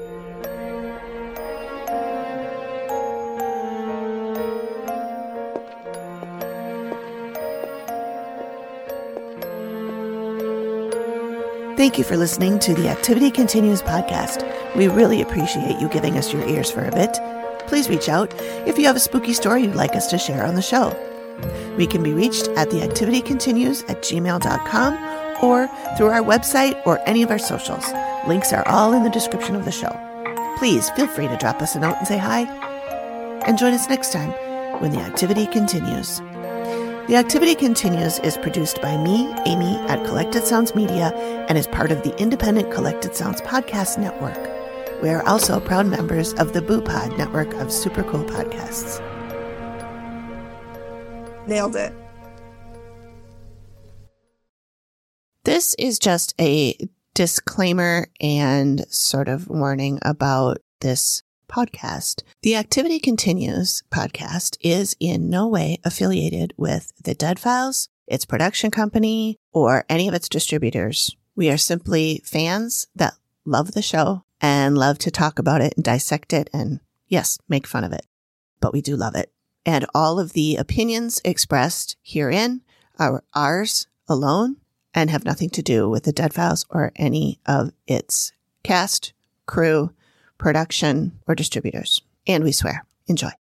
Thank you for listening to the Activity Continues podcast. We really appreciate you giving us your ears for a bit. Please reach out if you have a spooky story you'd like us to share on the show. We can be reached at theactivitycontinues at gmail dot com or through our website or any of our socials. Links are all in the description of the show. Please feel free to drop us a note and say hi. And join us next time when the activity continues. The Activity Continues is produced by me, Amy, at Collected Sounds Media and is part of the independent Collected Sounds Podcast Network. We are also proud members of the Boo Pod network of super cool podcasts. Nailed it. This is just a disclaimer and sort of warning about this podcast. The Activity Continues podcast is in no way affiliated with the Dead Files, its production company, or any of its distributors. We are simply fans that love the show and love to talk about it and dissect it and, yes, make fun of it. But we do love it. And all of the opinions expressed herein are ours alone and have nothing to do with the Dead Files or any of its cast, crew, production, or distributors. And we swear. Enjoy.